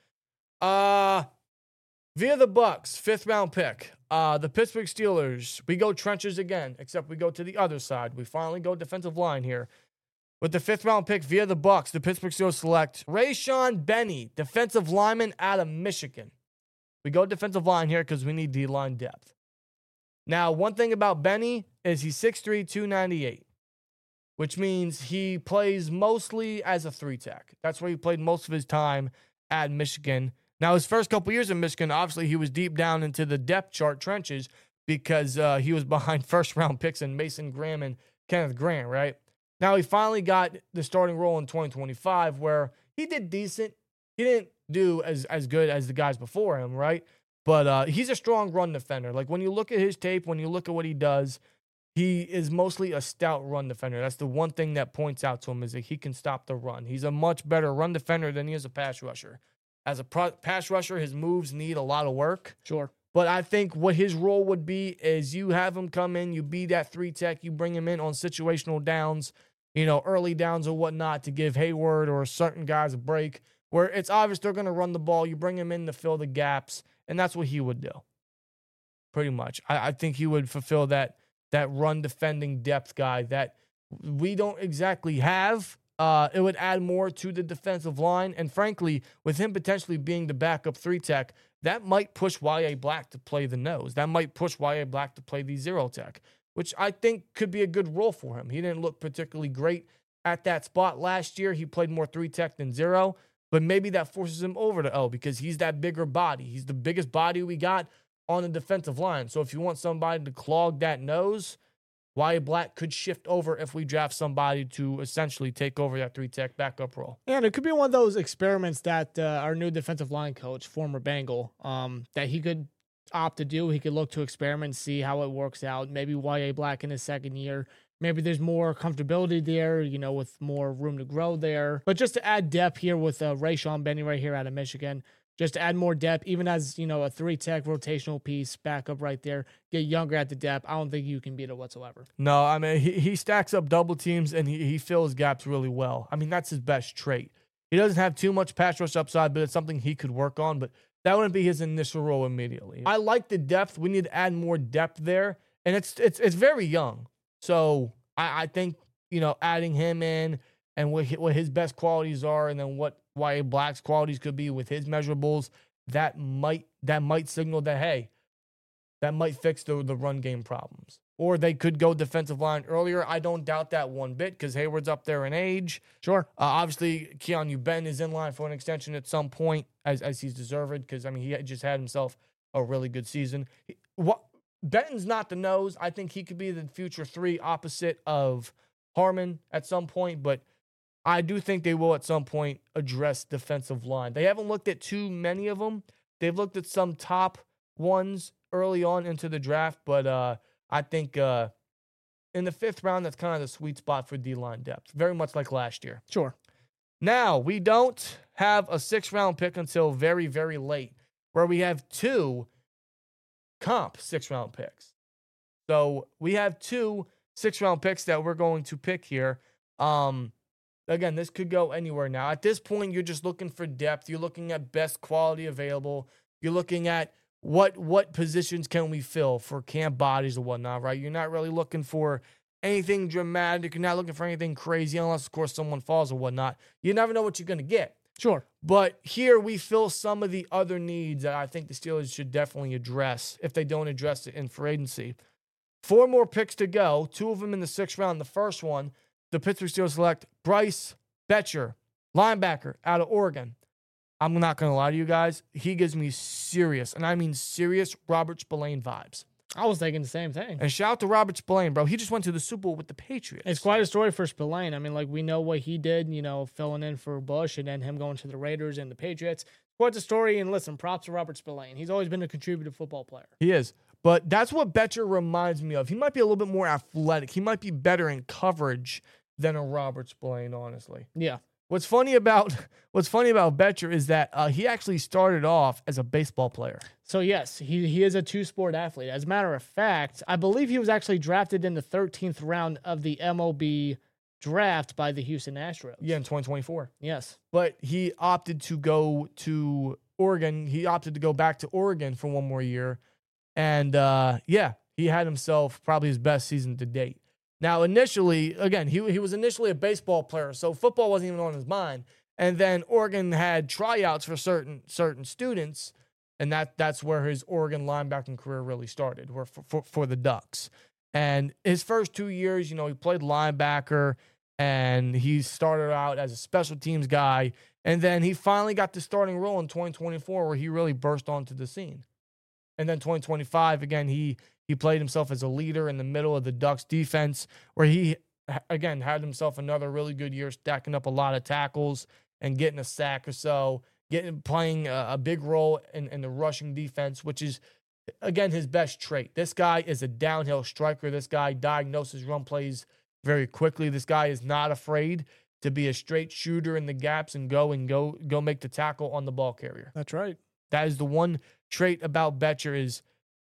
Uh, via the Bucks, fifth round pick. Uh, the Pittsburgh Steelers, we go trenches again, except we go to the other side. We finally go defensive line here. With the fifth round pick via the Bucks, the Pittsburgh Steelers select Rayshawn Benny, defensive lineman out of Michigan. We go defensive line here because we need D-line depth. Now, one thing about Benny is he's six three, two ninety-eight, which means he plays mostly as a three-tech. That's where he played most of his time at Michigan. Now, his first couple years in Michigan, obviously, he was deep down into the depth chart trenches because uh, he was behind first-round picks in Mason Graham and Kenneth Grant, right? Now, he finally got the starting role in twenty twenty-five where he did decent. He didn't do as, as good as the guys before him, right? But uh, he's a strong run defender. Like, when you look at his tape, when you look at what he does, he is mostly a stout run defender. That's the one thing that points out to him is that he can stop the run. He's a much better run defender than he is a pass rusher. As a pro- pass rusher, his moves need a lot of work. Sure. But I think what his role would be is you have him come in, you be that three tech, you bring him in on situational downs, you know, early downs or whatnot to give Hayward or certain guys a break where it's obvious they're going to run the ball. You bring him in to fill the gaps, and that's what he would do. Pretty much. I, I think he would fulfill that that run defending depth guy that we don't exactly have. Uh, it would add more to the defensive line. And frankly, with him potentially being the backup three tech, that might push Y A Black to play the nose. That might push Y A Black to play the zero tech, which I think could be a good role for him. He didn't look particularly great at that spot last year. He played more three tech than zero, but maybe that forces him over to O because he's that bigger body. He's the biggest body we got on the defensive line. So if you want somebody to clog that nose, Y A Black could shift over if we draft somebody to essentially take over that three-tech backup role. And it could be one of those experiments that uh, our new defensive line coach, former Bengal, um, that he could opt to do. He could look to experiment, see how it works out. Maybe Y A Black in his second year. Maybe there's more comfortability there, you know, with more room to grow there. But just to add depth here with uh, Rayshawn Benny right here out of Michigan, just to add more depth, even as, you know, a three-tech rotational piece, backup right there, get younger at the depth. I don't think you can beat it whatsoever. No, I mean, he, he stacks up double teams, and he, he fills gaps really well. I mean, that's his best trait. He doesn't have too much pass rush upside, but it's something he could work on, but that wouldn't be his initial role immediately. I like the depth. We need to add more depth there, and it's it's it's very young. So I, I think, you know, adding him in and what, what his best qualities are, and then what Y A Black's qualities could be with his measurables, that might that might signal that, hey, that might fix the, the run game problems. Or they could go defensive line earlier. I don't doubt that one bit because Hayward's up there in age. Sure. Uh, obviously, Keanu Ben is in line for an extension at some point as, as he's deserved because, I mean, he just had himself a really good season. He, what, Benton's not the nose. I think he could be the future three opposite of Harmon at some point, but I do think they will at some point address defensive line. They haven't looked at too many of them. They've looked at some top ones early on into the draft, but uh, I think uh, in the fifth round, that's kind of the sweet spot for D-line depth, very much like last year. Sure. Now, we don't have a sixth-round pick until very, very late, where we have two comp six-round picks. So we have two six-round picks that we're going to pick here. Um, Again, this could go anywhere now. At this point, you're just looking for depth. You're looking at best quality available. You're looking at what what positions can we fill for camp bodies or whatnot, right? You're not really looking for anything dramatic. You're not looking for anything crazy unless, of course, someone falls or whatnot. You never know what you're going to get. Sure. But here we fill some of the other needs that I think the Steelers should definitely address if they don't address it in free agency. Four more picks to go, two of them in the sixth round. The first one, the Pittsburgh Steelers select Bryce Betcher, linebacker out of Oregon. I'm not going to lie to you guys. He gives me serious, and I mean serious, Robert Spillane vibes. I was thinking the same thing. And shout out to Robert Spillane, bro. He just went to the Super Bowl with the Patriots. It's quite a story for Spillane. I mean, like, we know what he did, you know, filling in for Bush and then him going to the Raiders and the Patriots. Quite a story, and listen, props to Robert Spillane. He's always been a contributive football player. He is. But that's what Betcher reminds me of. He might be a little bit more athletic. He might be better in coverage than a Robert Spillane, honestly. Yeah. What's funny about what's funny about Betcher is that uh, he actually started off as a baseball player. So yes, he he is a two-sport athlete. As a matter of fact, I believe he was actually drafted in the thirteenth round of the M L B draft by the Houston Astros. Yeah, in twenty twenty-four. Yes. But he opted to go to Oregon. He opted to go back to Oregon for one more year. And uh, yeah, he had himself probably his best season to date. Now, initially, again, he he was initially a baseball player, so football wasn't even on his mind. And then Oregon had tryouts for certain certain students, and that that's where his Oregon linebacking career really started, where for, for, for the Ducks. And his first two years, you know, he played linebacker, and he started out as a special teams guy. And then he finally got the starting role in twenty twenty-four, where he really burst onto the scene. And then twenty twenty-five, again, he he played himself as a leader in the middle of the Ducks defense, where he, again, had himself another really good year, stacking up a lot of tackles and getting a sack or so, getting playing a, a big role in, in the rushing defense, which is again, his best trait. This guy is a downhill striker. This guy diagnoses run plays very quickly. This guy is not afraid to be a straight shooter in the gaps and go and go go make the tackle on the ball carrier. That's right. That is the one trait about Bettcher is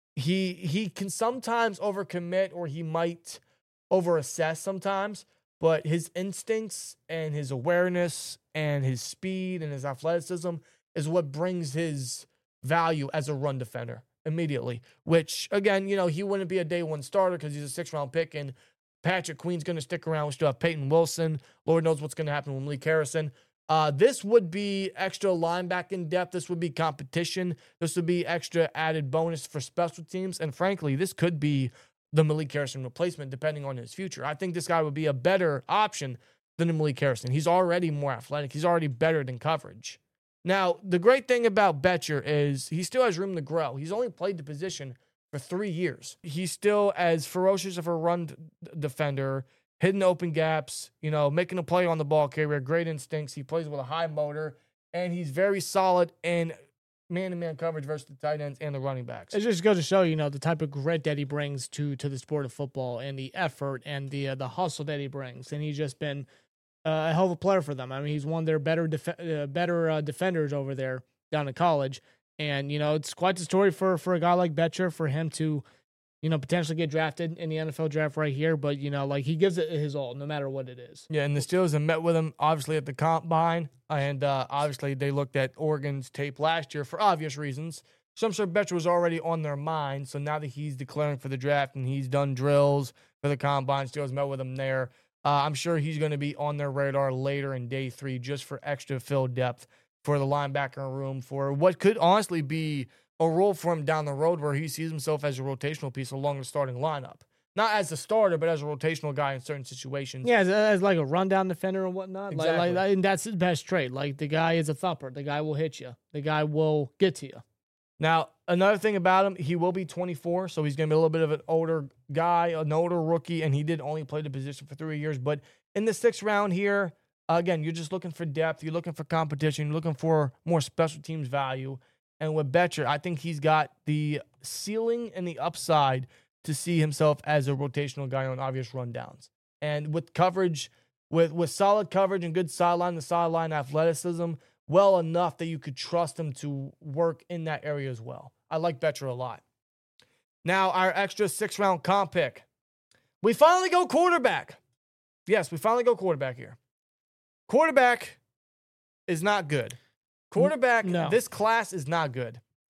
he he can sometimes overcommit or he might overassess sometimes, but his instincts and his awareness and his speed and his athleticism is what brings his value as a run defender immediately, which, again, you know, he wouldn't be a day one starter because he's a six-round pick, and Patrick Queen's going to stick around. We still have Peyton Wilson. Lord knows what's going to happen with Malik Harrison. Uh, this would be extra linebacking depth. This would be competition. This would be extra added bonus for special teams. And frankly, this could be the Malik Harrison replacement depending on his future. I think this guy would be a better option than the Malik Harrison. He's already more athletic. He's already better than coverage. Now, the great thing about Bettcher is he still has room to grow. He's only played the position for three years. He's still as ferocious of a run d- defender, hitting open gaps, you know, making a play on the ball carrier, great instincts. He plays with a high motor, and he's very solid in man-to-man coverage versus the tight ends and the running backs. It just goes to show, you know, the type of grit that he brings to to the sport of football and the effort and the uh, the hustle that he brings. And he's just been uh, a hell of a player for them. I mean, he's one of their better def- uh, better uh, defenders over there down in college. And, you know, it's quite the story for, for a guy like Bettcher, for him to, you know, potentially get drafted in the N F L draft right here. But, you know, like, he gives it his all, no matter what it is. Yeah, and the Steelers have met with him, obviously, at the combine. And uh, obviously, they looked at Oregon's tape last year for obvious reasons. So I'm sure Bettcher was already on their mind. So now that he's declaring for the draft and he's done drills for the combine, Steelers met with him there. Uh, I'm sure he's going to be on their radar later in day three just for extra fill depth for the linebacker room, for what could honestly be a role for him down the road where he sees himself as a rotational piece along the starting lineup. Not as a starter, but as a rotational guy in certain situations. Yeah, as, as like a rundown defender and whatnot. Exactly. Like, like, and that's his best trait. Like, the guy is a thumper. The guy will hit you. The guy will get to you. Now, another thing about him, he will be twenty-four, so he's going to be a little bit of an older guy, an older rookie, and he did only play the position for three years. But in the sixth round here, again, you're just looking for depth. You're looking for competition. You're looking for more special teams value. And with Bettcher, I think he's got the ceiling and the upside to see himself as a rotational guy on obvious rundowns. And with coverage, with, with solid coverage and good sideline to sideline athleticism, well enough that you could trust him to work in that area as well. I like Bettcher a lot. Now, our extra six-round comp pick. We finally go quarterback. Yes, we finally go quarterback here. Quarterback is not good. Quarterback, no. This class is not good.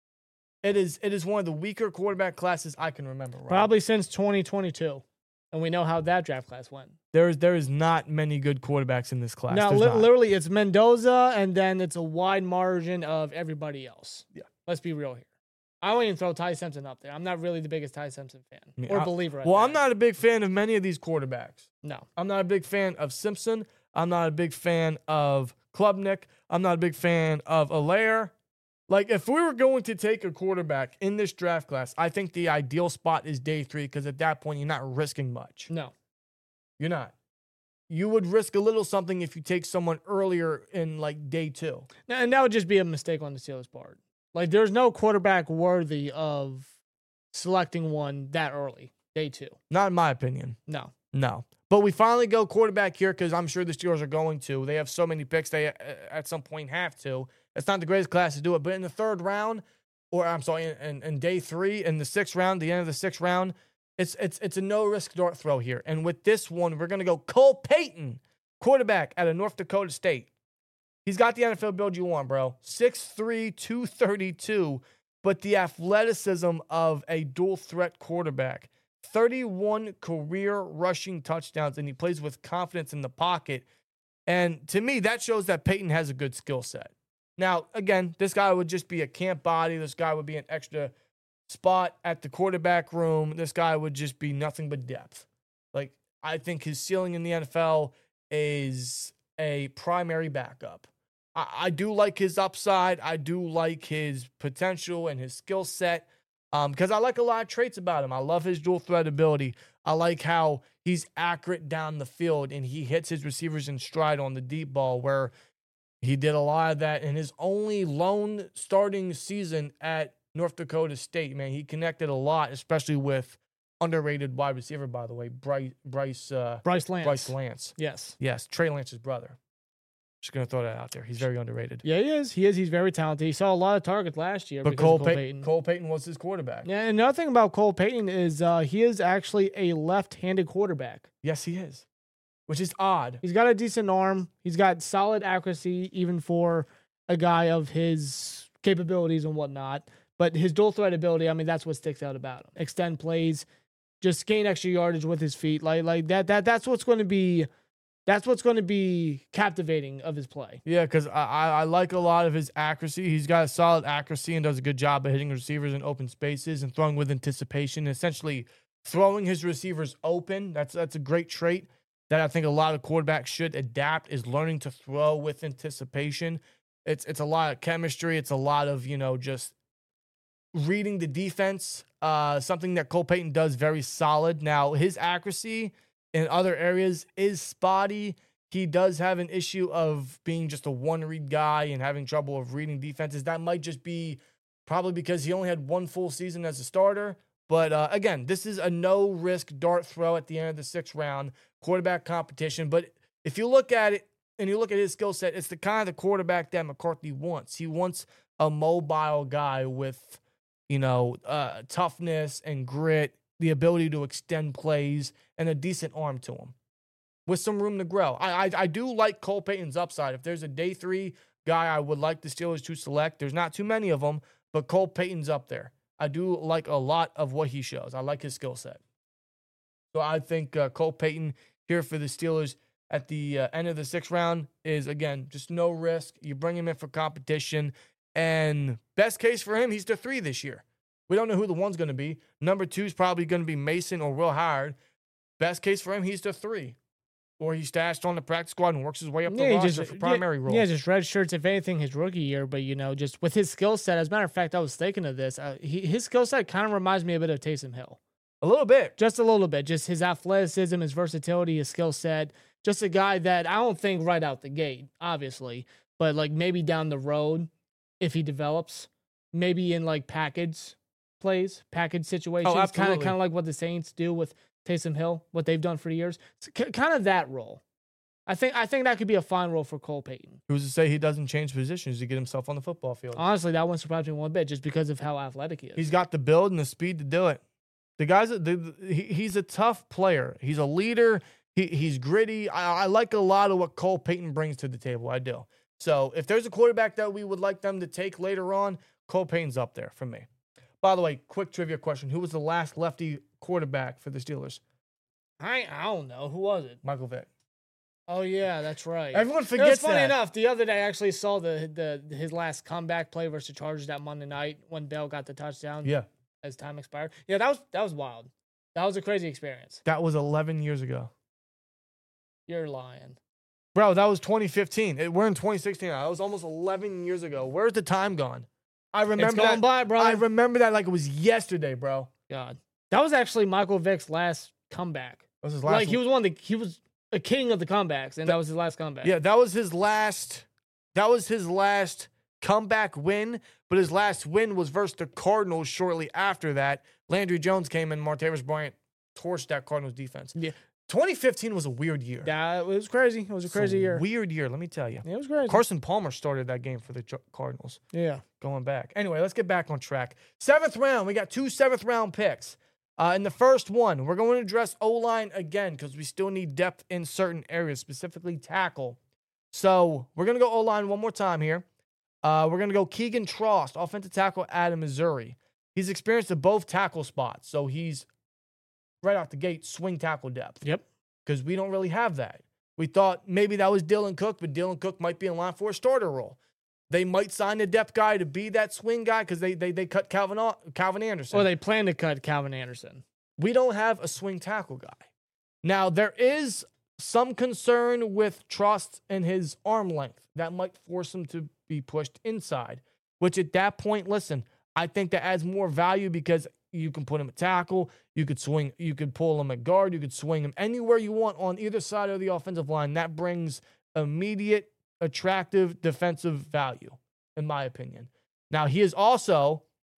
It is it is one of the weaker quarterback classes I can remember. Right? Probably since twenty twenty-two. And we know how that draft class went. There is there is not many good quarterbacks in this class. No, There's li- not. literally, it's Mendoza, and then it's a wide margin of everybody else. Yeah. Let's be real here. I won't even throw Ty Simpson up there. I'm not really the biggest Ty Simpson fan Yeah, or I- believer. at Well, that. I'm not a big fan of many of these quarterbacks. No. I'm not a big fan of Simpson. I'm not a big fan of Klubnik. I'm not a big fan of Allaire. Like, if we were going to take a quarterback in this draft class, I think the ideal spot is day three because at that point, you're not risking much. No. You're not. You would risk a little something if you take someone earlier in, like, day two. And that would just be a mistake on the Steelers' part. Like, there's no quarterback worthy of selecting one that early, day two. Not in my opinion. No. No. But we finally go quarterback here because I'm sure the Steelers are going to. They have so many picks they uh, at some point have to. It's not the greatest class to do it. But in the third round, or I'm sorry, in, in, in day three, in the sixth round, the end of the sixth round, it's it's it's a no-risk dart throw here. And with this one, we're going to go Cole Payton, quarterback out of North Dakota State. He's got the N F L build you want, bro. six three, two thirty-two, but the athleticism of a dual-threat quarterback. thirty-one career rushing touchdowns, and he plays with confidence in the pocket. And to me, that shows that Peyton has a good skill set. Now, again, this guy would just be a camp body. This guy would be an extra spot at the quarterback room. This guy would just be nothing but depth. Like, I think his ceiling in the N F L is a primary backup. I, I do like his upside. I do like his potential and his skill set. Um, because I like a lot of traits about him. I love his dual threat ability. I like how he's accurate down the field and he hits his receivers in stride on the deep ball, where he did a lot of that in his only lone starting season at North Dakota State, man. He connected a lot, especially with underrated wide receiver, by the way, Bryce Bryce uh, Bryce Lance. Bryce Lance. Yes. Yes, Trey Lance's brother. Just gonna throw that out there. He's very underrated. Yeah, he is. He is. He's very talented. He saw a lot of targets last year. But because Cole, of Cole Pay- Payton. Cole Payton was his quarterback. Yeah, and another thing about Cole Payton is uh, he is actually a left-handed quarterback. Yes, he is, which is odd. He's got a decent arm. He's got solid accuracy, even for a guy of his capabilities and whatnot. But his dual threat ability, I mean, that's what sticks out about him. Extend plays, just gain extra yardage with his feet, like like that. That that's what's going to be. That's what's going to be captivating of his play. Yeah, because I, I I like a lot of his accuracy. He's got a solid accuracy and does a good job of hitting receivers in open spaces and throwing with anticipation, essentially throwing his receivers open. That's that's a great trait that I think a lot of quarterbacks should adapt, is learning to throw with anticipation. It's it's a lot of chemistry. It's a lot of, you know, just reading the defense, uh, something that Cole Payton does very solid. Now, his accuracy in other areas is spotty. He does have an issue of being just a one-read guy and having trouble of reading defenses. That might just be probably because he only had one full season as a starter. But uh, again, this is a no-risk dart throw at the end of the sixth round, quarterback competition. But if you look at it and you look at his skill set, it's the kind of quarterback that McCarthy wants. He wants a mobile guy with, you know, uh, toughness and grit, the ability to extend plays, and a decent arm to him with some room to grow. I, I I do like Cole Payton's upside. If there's a day three guy I would like the Steelers to select, there's not too many of them, but Cole Payton's up there. I do like a lot of what he shows. I like his skill set. So I think uh, Cole Payton here for the Steelers at the uh, end of the sixth round is, again, just no risk. You bring him in for competition, and best case for him, he's the three this year. We don't know who the one's going to be. Number two is probably going to be Mason or Will Howard. Best case for him, he's the three. Or he's stashed on the practice squad and works his way up the Yeah, he roster just for primary yeah, roles. Yeah, just red shirts, if anything, his rookie year. But, you know, just with his skill set, as a matter of fact, I was thinking of this. Uh, he, his skill set kind of reminds me a bit of Taysom Hill. A little bit. Just a little bit. Just his athleticism, his versatility, his skill set. Just a guy that I don't think right out the gate, obviously, but like maybe down the road, if he develops, maybe in like package plays, package situations, kind of absolutely. kind of like what the Saints do with Taysom Hill, what they've done for years. It's kind of that role. I think I think that could be a fine role for Cole Payton. Who's to say he doesn't change positions to get himself on the football field? Honestly, that wouldn't surprise me one bit, just because of how athletic he is. He's got the build and the speed to do it. The guy's a, the, the, he, he's a tough player. He's a leader. He he's gritty. I, I like a lot of what Cole Payton brings to the table. I do. So if there's a quarterback that we would like them to take later on, Cole Payton's up there for me. By the way, quick trivia question: who was the last lefty quarterback for the Steelers? I I don't know. Who was it? Michael Vick. Oh yeah, that's right. Everyone It was forgets funny that. enough. The other day, I actually saw the the his last comeback play versus the Chargers that Monday night when Bell got the touchdown. Yeah, As time expired. Yeah, that was that was wild. That was a crazy experience. that was eleven years ago. You're lying. Bro, that was twenty fifteen. It, we're in twenty sixteen now. That was almost eleven years ago. Where's the time gone? I remember It's going that. by, bro. I remember that like it was yesterday, bro. God, that was actually Michael Vick's last comeback. That was his last. Like he was one of the he was a king of the comebacks, and that, that was his last comeback. Yeah, that was his last. That was his last comeback win. But his last win was versus the Cardinals. Shortly after that, Landry Jones came in. Martavis Bryant torched that Cardinals defense. Yeah. twenty fifteen was a weird year. That it was crazy. It was a crazy It's a year. Weird year. Let me tell you. Yeah, it was crazy. Carson Palmer started that game for the Ch- Cardinals. Yeah. Going back. Anyway, let's get back on track. Seventh round. We got two seventh round picks. Uh, in the first one, we're going to address O-line again because we still need depth in certain areas, specifically tackle. So we're going to go O-line one more time here. Uh, we're going to go Keegan Trost, offensive tackle out of Missouri. He's experienced at both tackle spots. So he's right out the gate, swing tackle depth. Yep. Because we don't really have that. We thought maybe that was Dylan Cook, but Dylan Cook might be in line for a starter role. They might sign a depth guy to be that swing guy because they, they they cut Calvin Calvin Anderson. Or they plan to cut Calvin Anderson. We don't have a swing tackle guy. Now, there is some concern with Trost and his arm length. That might force him to be pushed inside, which at that point, listen, I think that adds more value because you can put him at tackle, you could swing, you could pull him at guard, you could swing him anywhere you want on either side of the offensive line. That brings immediate, attractive defensive value, in my opinion. Now, he is also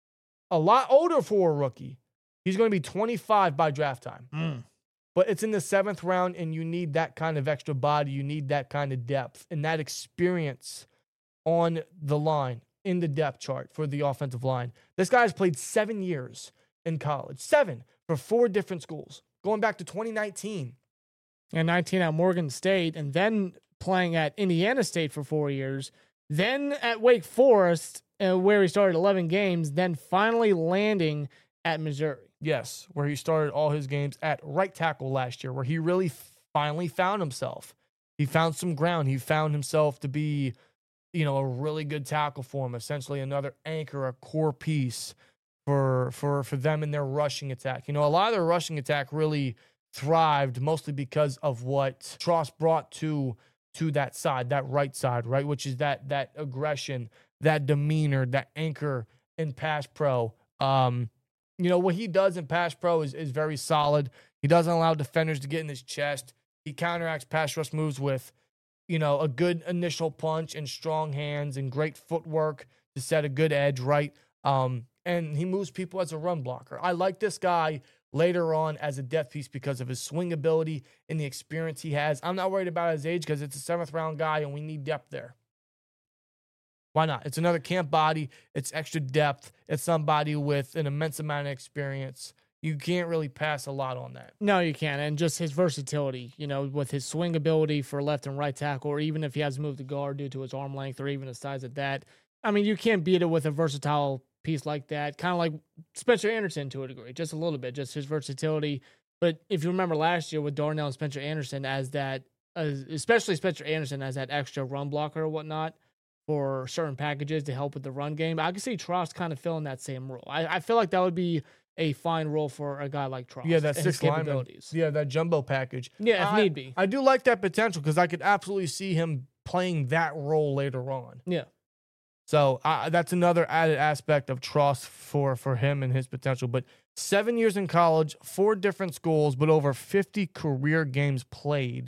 a lot older for a rookie. He's going to be twenty-five by draft time. Mm. But it's in the seventh round, and you need that kind of extra body. You need that kind of depth and that experience on the line, in the depth chart for the offensive line. This guy has played seven years in college. Seven for four different schools, going back to twenty nineteen. And nineteen at Morgan State, and then playing at Indiana State for four years. Then at Wake Forest, uh, where he started eleven games, then finally landing at Missouri. Yes, where he started all his games at right tackle last year, where he really finally found himself. He found some ground. He found himself to be, you know, a really good tackle for him, essentially another anchor, a core piece for for for them in their rushing attack. You know, a lot of their rushing attack really thrived mostly because of what Trost brought to to that side, that right side, right, which is that that aggression, that demeanor, that anchor in pass pro. Um, you know, what he does in pass pro is, is very solid. He doesn't allow defenders to get in his chest. He counteracts pass rush moves with, you know, a good initial punch and strong hands and great footwork to set a good edge, right? Um, and he moves people as a run blocker. I like this guy later on as a depth piece because of his swing ability and the experience he has. I'm not worried about his age because it's a seventh round guy and we need depth there. Why not? It's another camp body. It's extra depth. It's somebody with an immense amount of experience. You can't really pass a lot on that. No, you can't. And just his versatility, you know, with his swing ability for left and right tackle, or even if he has to move the guard due to his arm length or even his size at that. I mean, you can't beat it with a versatile piece like that. Kind of like Spencer Anderson to a degree, just a little bit, just his versatility. But if you remember last year with Darnell and Spencer Anderson as that, as, especially Spencer Anderson as that extra run blocker or whatnot, for certain packages to help with the run game, I can see Trost kind of filling that same role. I, I feel like that would be a fine role for a guy like Trost. Yeah, that six lineman. Yeah, that jumbo package. Yeah, if I, need be. I do like that potential because I could absolutely see him playing that role later on. Yeah. So uh, that's another added aspect of Trost for, for him and his potential. But seven years in college, four different schools, but over fifty career games played.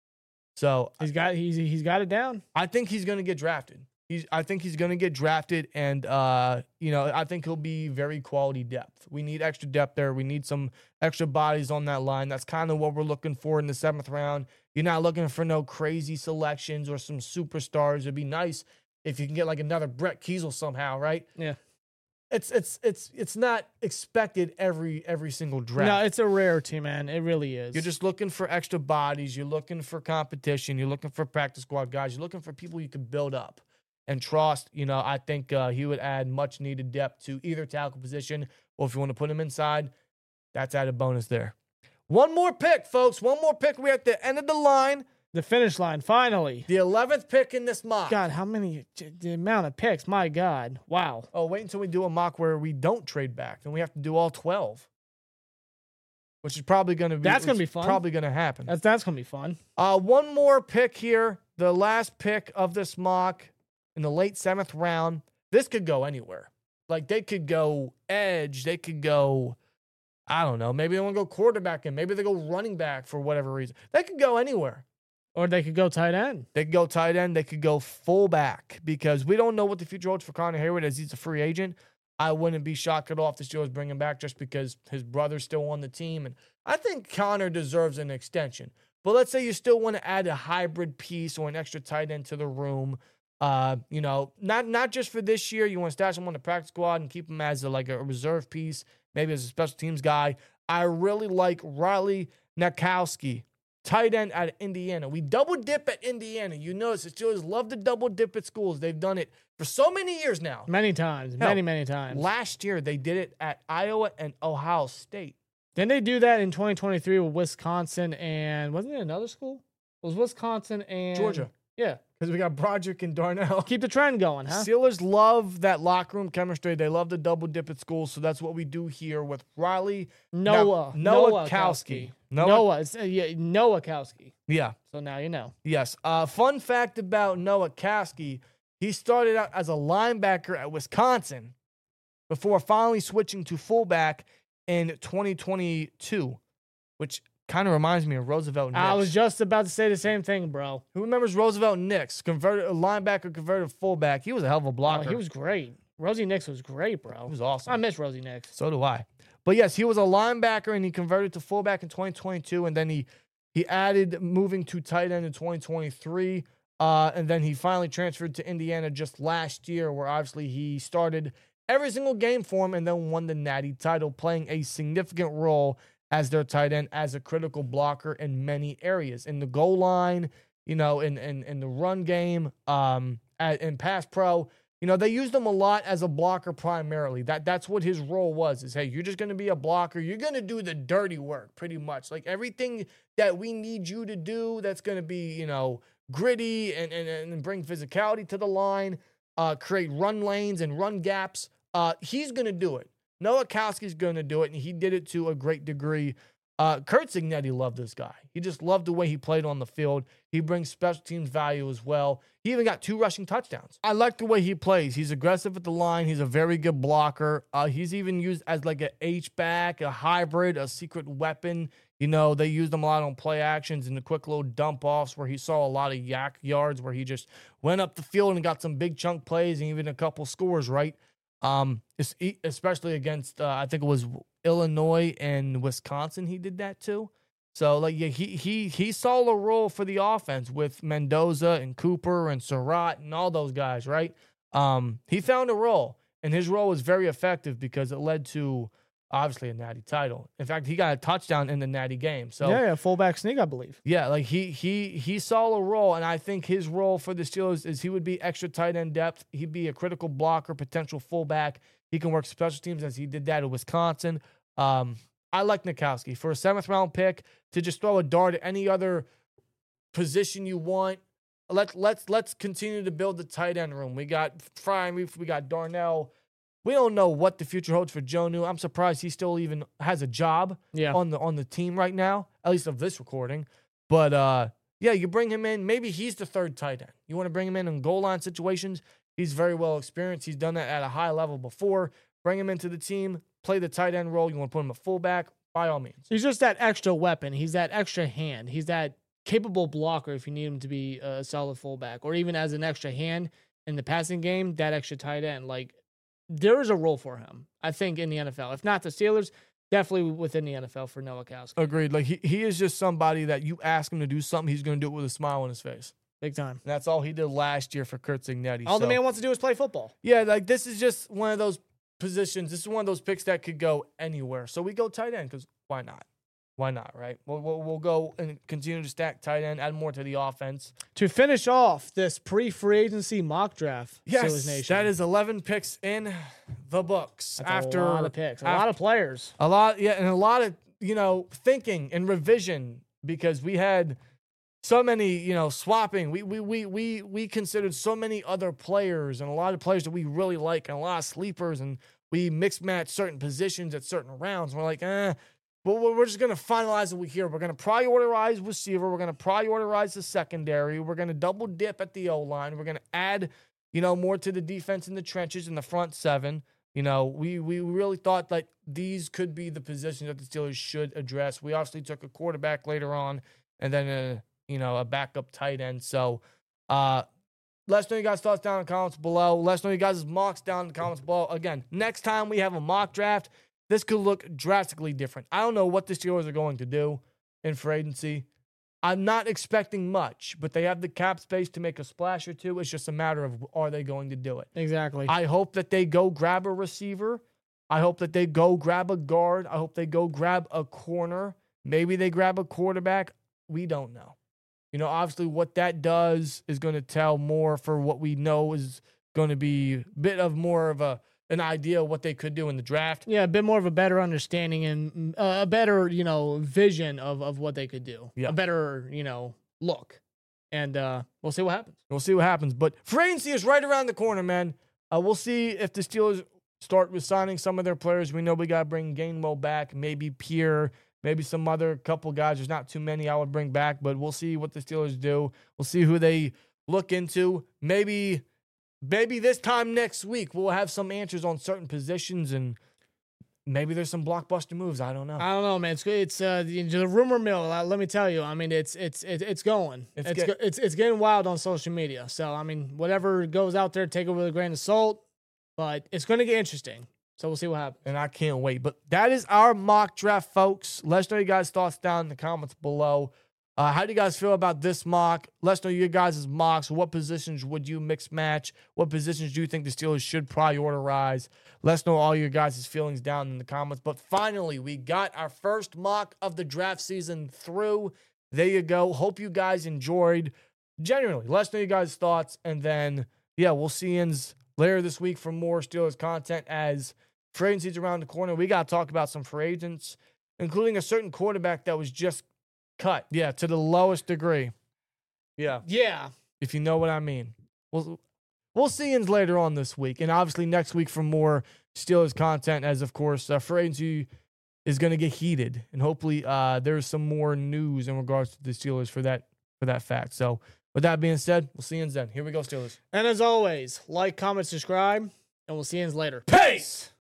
So he's got he's he's got it down. I think he's going to get drafted. He's I think he's going to get drafted, and uh, you know I think he'll be very quality depth. We need extra depth there. We need some extra bodies on that line. That's kind of what we're looking for in the seventh round. You're not looking for no crazy selections or some superstars. It'd be nice if you can get like another Brett Kiesel somehow, right? Yeah. It's it's it's it's not expected every every single draft. No, it's a rarity, man. It really is. You're just looking for extra bodies. You're looking for competition. You're looking for practice squad guys. You're looking for people you can build up. And Trost, you know, I think uh, he would add much needed depth to either tackle position, or if you want to put him inside, that's added bonus there. One more pick, folks. One more pick. We're at the end of the line. The finish line, finally. The eleventh pick in this mock. God, how many, the amount of picks, my God. Wow. Oh, wait until we do a mock where we don't trade back. Then we have to do all twelve. Which is probably going to be. That's going to be fun. Probably going to happen. That's, that's going to be fun. Uh, one more pick here. The last pick of this mock in the late seventh round. This could go anywhere. Like, they could go edge. They could go, I don't know. Maybe they want to go quarterback in. Maybe they go running back for whatever reason. They could go anywhere. Or they could go tight end. They could go tight end. They could go fullback because we don't know what the future holds for Connor Hayward as he's a free agent. I wouldn't be shocked at all if the Steelers bring him back just because his brother's still on the team. And I think Connor deserves an extension. But let's say you still want to add a hybrid piece or an extra tight end to the room. Uh, you know, not not just for this year. You want to stash him on the practice squad and keep him as a, like a reserve piece, maybe as a special teams guy. I really like Riley Nakowski. Tight end out of Indiana. We double dip at Indiana. You notice the Steelers love to double dip at schools. They've done it for so many years now. Many times. Hell, many, many times. Last year, they did it at Iowa and Ohio State. Didn't they do that in twenty twenty-three with Wisconsin and, wasn't it another school? It was Wisconsin and... Georgia. Yeah. Because we got Broderick and Darnell. Keep the trend going, huh? Steelers love that locker room chemistry. They love to double dip at schools. So that's what we do here with Riley Noah. Na- Noah Kowski. Noah. Noah. It's, uh, yeah, Noah Kowski. Yeah. So now you know. Yes. Uh, fun fact about Noah Kowski, he started out as a linebacker at Wisconsin before finally switching to fullback in twenty twenty-two, which kind of reminds me of Roosevelt Nix. I was just about to say the same thing, bro. Who remembers Roosevelt Nix? Converted a linebacker, converted fullback. He was a hell of a blocker. Oh, he was great. Rosie Nix was great, bro. It was awesome. I miss Rosie Nix. So do I. But yes, he was a linebacker and he converted to fullback in twenty twenty-two, and then he he added moving to tight end in twenty twenty-three, uh, and then he finally transferred to Indiana just last year, where obviously he started every single game for him and then won the Natty title, playing a significant role as their tight end, as a critical blocker in many areas. In the goal line, you know, in, in, in the run game, um, at, in pass pro, you know, they used him a lot as a blocker primarily. That That's what his role was, is, hey, you're just going to be a blocker. You're going to do the dirty work pretty much. Like everything that we need you to do that's going to be, you know, gritty and, and, and bring physicality to the line, uh, create run lanes and run gaps. Uh, he's going to do it. Nowakowski's going to do it, and he did it to a great degree. Uh, Curt Cignetti loved this guy. He just loved the way he played on the field. He brings special teams value as well. He even got two rushing touchdowns. I like the way he plays. He's aggressive at the line. He's a very good blocker. Uh, he's even used as like a H-back, a hybrid, a secret weapon. You know, they used him a lot on play actions and the quick little dump-offs where he saw a lot of yak yards where he just went up the field and got some big chunk plays and even a couple scores, right? Um, especially against, uh, I think it was Illinois and Wisconsin, he did that too. So, like, yeah, he he he saw a role for the offense with Mendoza and Cooper and Surratt and all those guys, right? Um, he found a role, and his role was very effective because it led to, obviously, a Natty title. In fact, he got a touchdown in the Natty game. So yeah, yeah, fullback sneak, I believe. Yeah, like he he he saw a role, and I think his role for the Steelers is he would be extra tight end depth. He'd be a critical blocker, potential fullback. He can work special teams as he did that at Wisconsin. Um, I like Nowakowski for a seventh round pick to just throw a dart at any other position you want. Let's let's let's continue to build the tight end room. We got Fry, we we got Darnell. We don't know what the future holds for Jonnu. I'm surprised he still even has a job yeah. on the on the team right now, at least of this recording. But uh, yeah, you bring him in. Maybe he's the third tight end. You want to bring him in in goal line situations. He's very well experienced. He's done that at a high level before. Bring him into the team. Play the tight end role. You want to put him at fullback, by all means. He's just that extra weapon. He's that extra hand. He's that capable blocker if you need him to be a solid fullback, or even as an extra hand in the passing game, that extra tight end. Like, there is a role for him, I think, in the N F L. If not the Steelers, definitely within the N F L for Nowakowski. Agreed. Like, he, he is just somebody that you ask him to do something, he's going to do it with a smile on his face. Big time. And that's all he did last year for Curt Cignetti. All so, the man wants to do is play football. Yeah, like, this is just one of those positions. This is one of those picks that could go anywhere. So we go tight end because why not? Why not, right? We'll, we'll, we'll go and continue to stack tight end, add more to the offense. To finish off this pre-free agency mock draft, yes, Steelers Nation. That is eleven picks in the books. That's after a lot of picks, a after, lot of players. A lot, yeah, and a lot of, you know, thinking and revision because we had so many, you know, swapping. We, we, we, we, we considered so many other players and a lot of players that we really like and a lot of sleepers, and we mix match certain positions at certain rounds. We're like, eh. But we're just going to finalize it here. We're going to prioritize receiver. We're going to prioritize the secondary. We're going to double dip at the O-line. We're going to add, you know, more to the defense in the trenches in the front seven. You know, we we really thought that these could be the positions that the Steelers should address. We obviously took a quarterback later on and then, a, you know, a backup tight end. So uh, let us know you guys' thoughts down in the comments below. Let us know you guys' mocks down in the comments below. Again, next time we have a mock draft, this could look drastically different. I don't know what the Steelers are going to do in free agency. I'm not expecting much, but they have the cap space to make a splash or two. It's just a matter of, are they going to do it? Exactly. I hope that they go grab a receiver. I hope that they go grab a guard. I hope they go grab a corner. Maybe they grab a quarterback. We don't know. You know, obviously what that does is going to tell more for what we know is going to be a bit of more of a an idea of what they could do in the draft. Yeah, a bit more of a better understanding and uh, a better, you know, vision of, of what they could do. Yeah. A better, you know, look. And uh, we'll see what happens. We'll see what happens. But free agency is right around the corner, man. Uh, we'll see if the Steelers start resigning some of their players. We know we got to bring Gainwell back, maybe Pierre, maybe some other couple guys. There's not too many I would bring back, but we'll see what the Steelers do. We'll see who they look into. Maybe... Maybe this time next week we'll have some answers on certain positions, and maybe there's some blockbuster moves. I don't know. I don't know, man. It's it's uh, the, the rumor mill. Uh, let me tell you. I mean, it's it's it's, it's going. It's it's, get- go, it's it's getting wild on social media. So I mean, whatever goes out there, take it with a grain of salt. But it's going to get interesting. So we'll see what happens. And I can't wait. But that is our mock draft, folks. Let us know your guys' thoughts down in the comments below. Uh, how do you guys feel about this mock? Let us know your guys' mocks. What positions would you mix match? What positions do you think the Steelers should prioritize? Let us know all your guys' feelings down in the comments. But finally, we got our first mock of the draft season through. There you go. Hope you guys enjoyed. Generally, let us know your guys' thoughts. And then, yeah, we'll see you later this week for more Steelers content as free agency's around the corner. We got to talk about some free agents, including a certain quarterback that was just cut. Yeah, to the lowest degree. Yeah. Yeah. If you know what I mean. We'll, we'll see you later on this week. And obviously next week for more Steelers content as, of course, uh, free agency is going to get heated. And hopefully uh, there's some more news in regards to the Steelers for that for that fact. So with that being said, we'll see you then. Here we go, Steelers. And as always, like, comment, subscribe, and we'll see you later. Peace!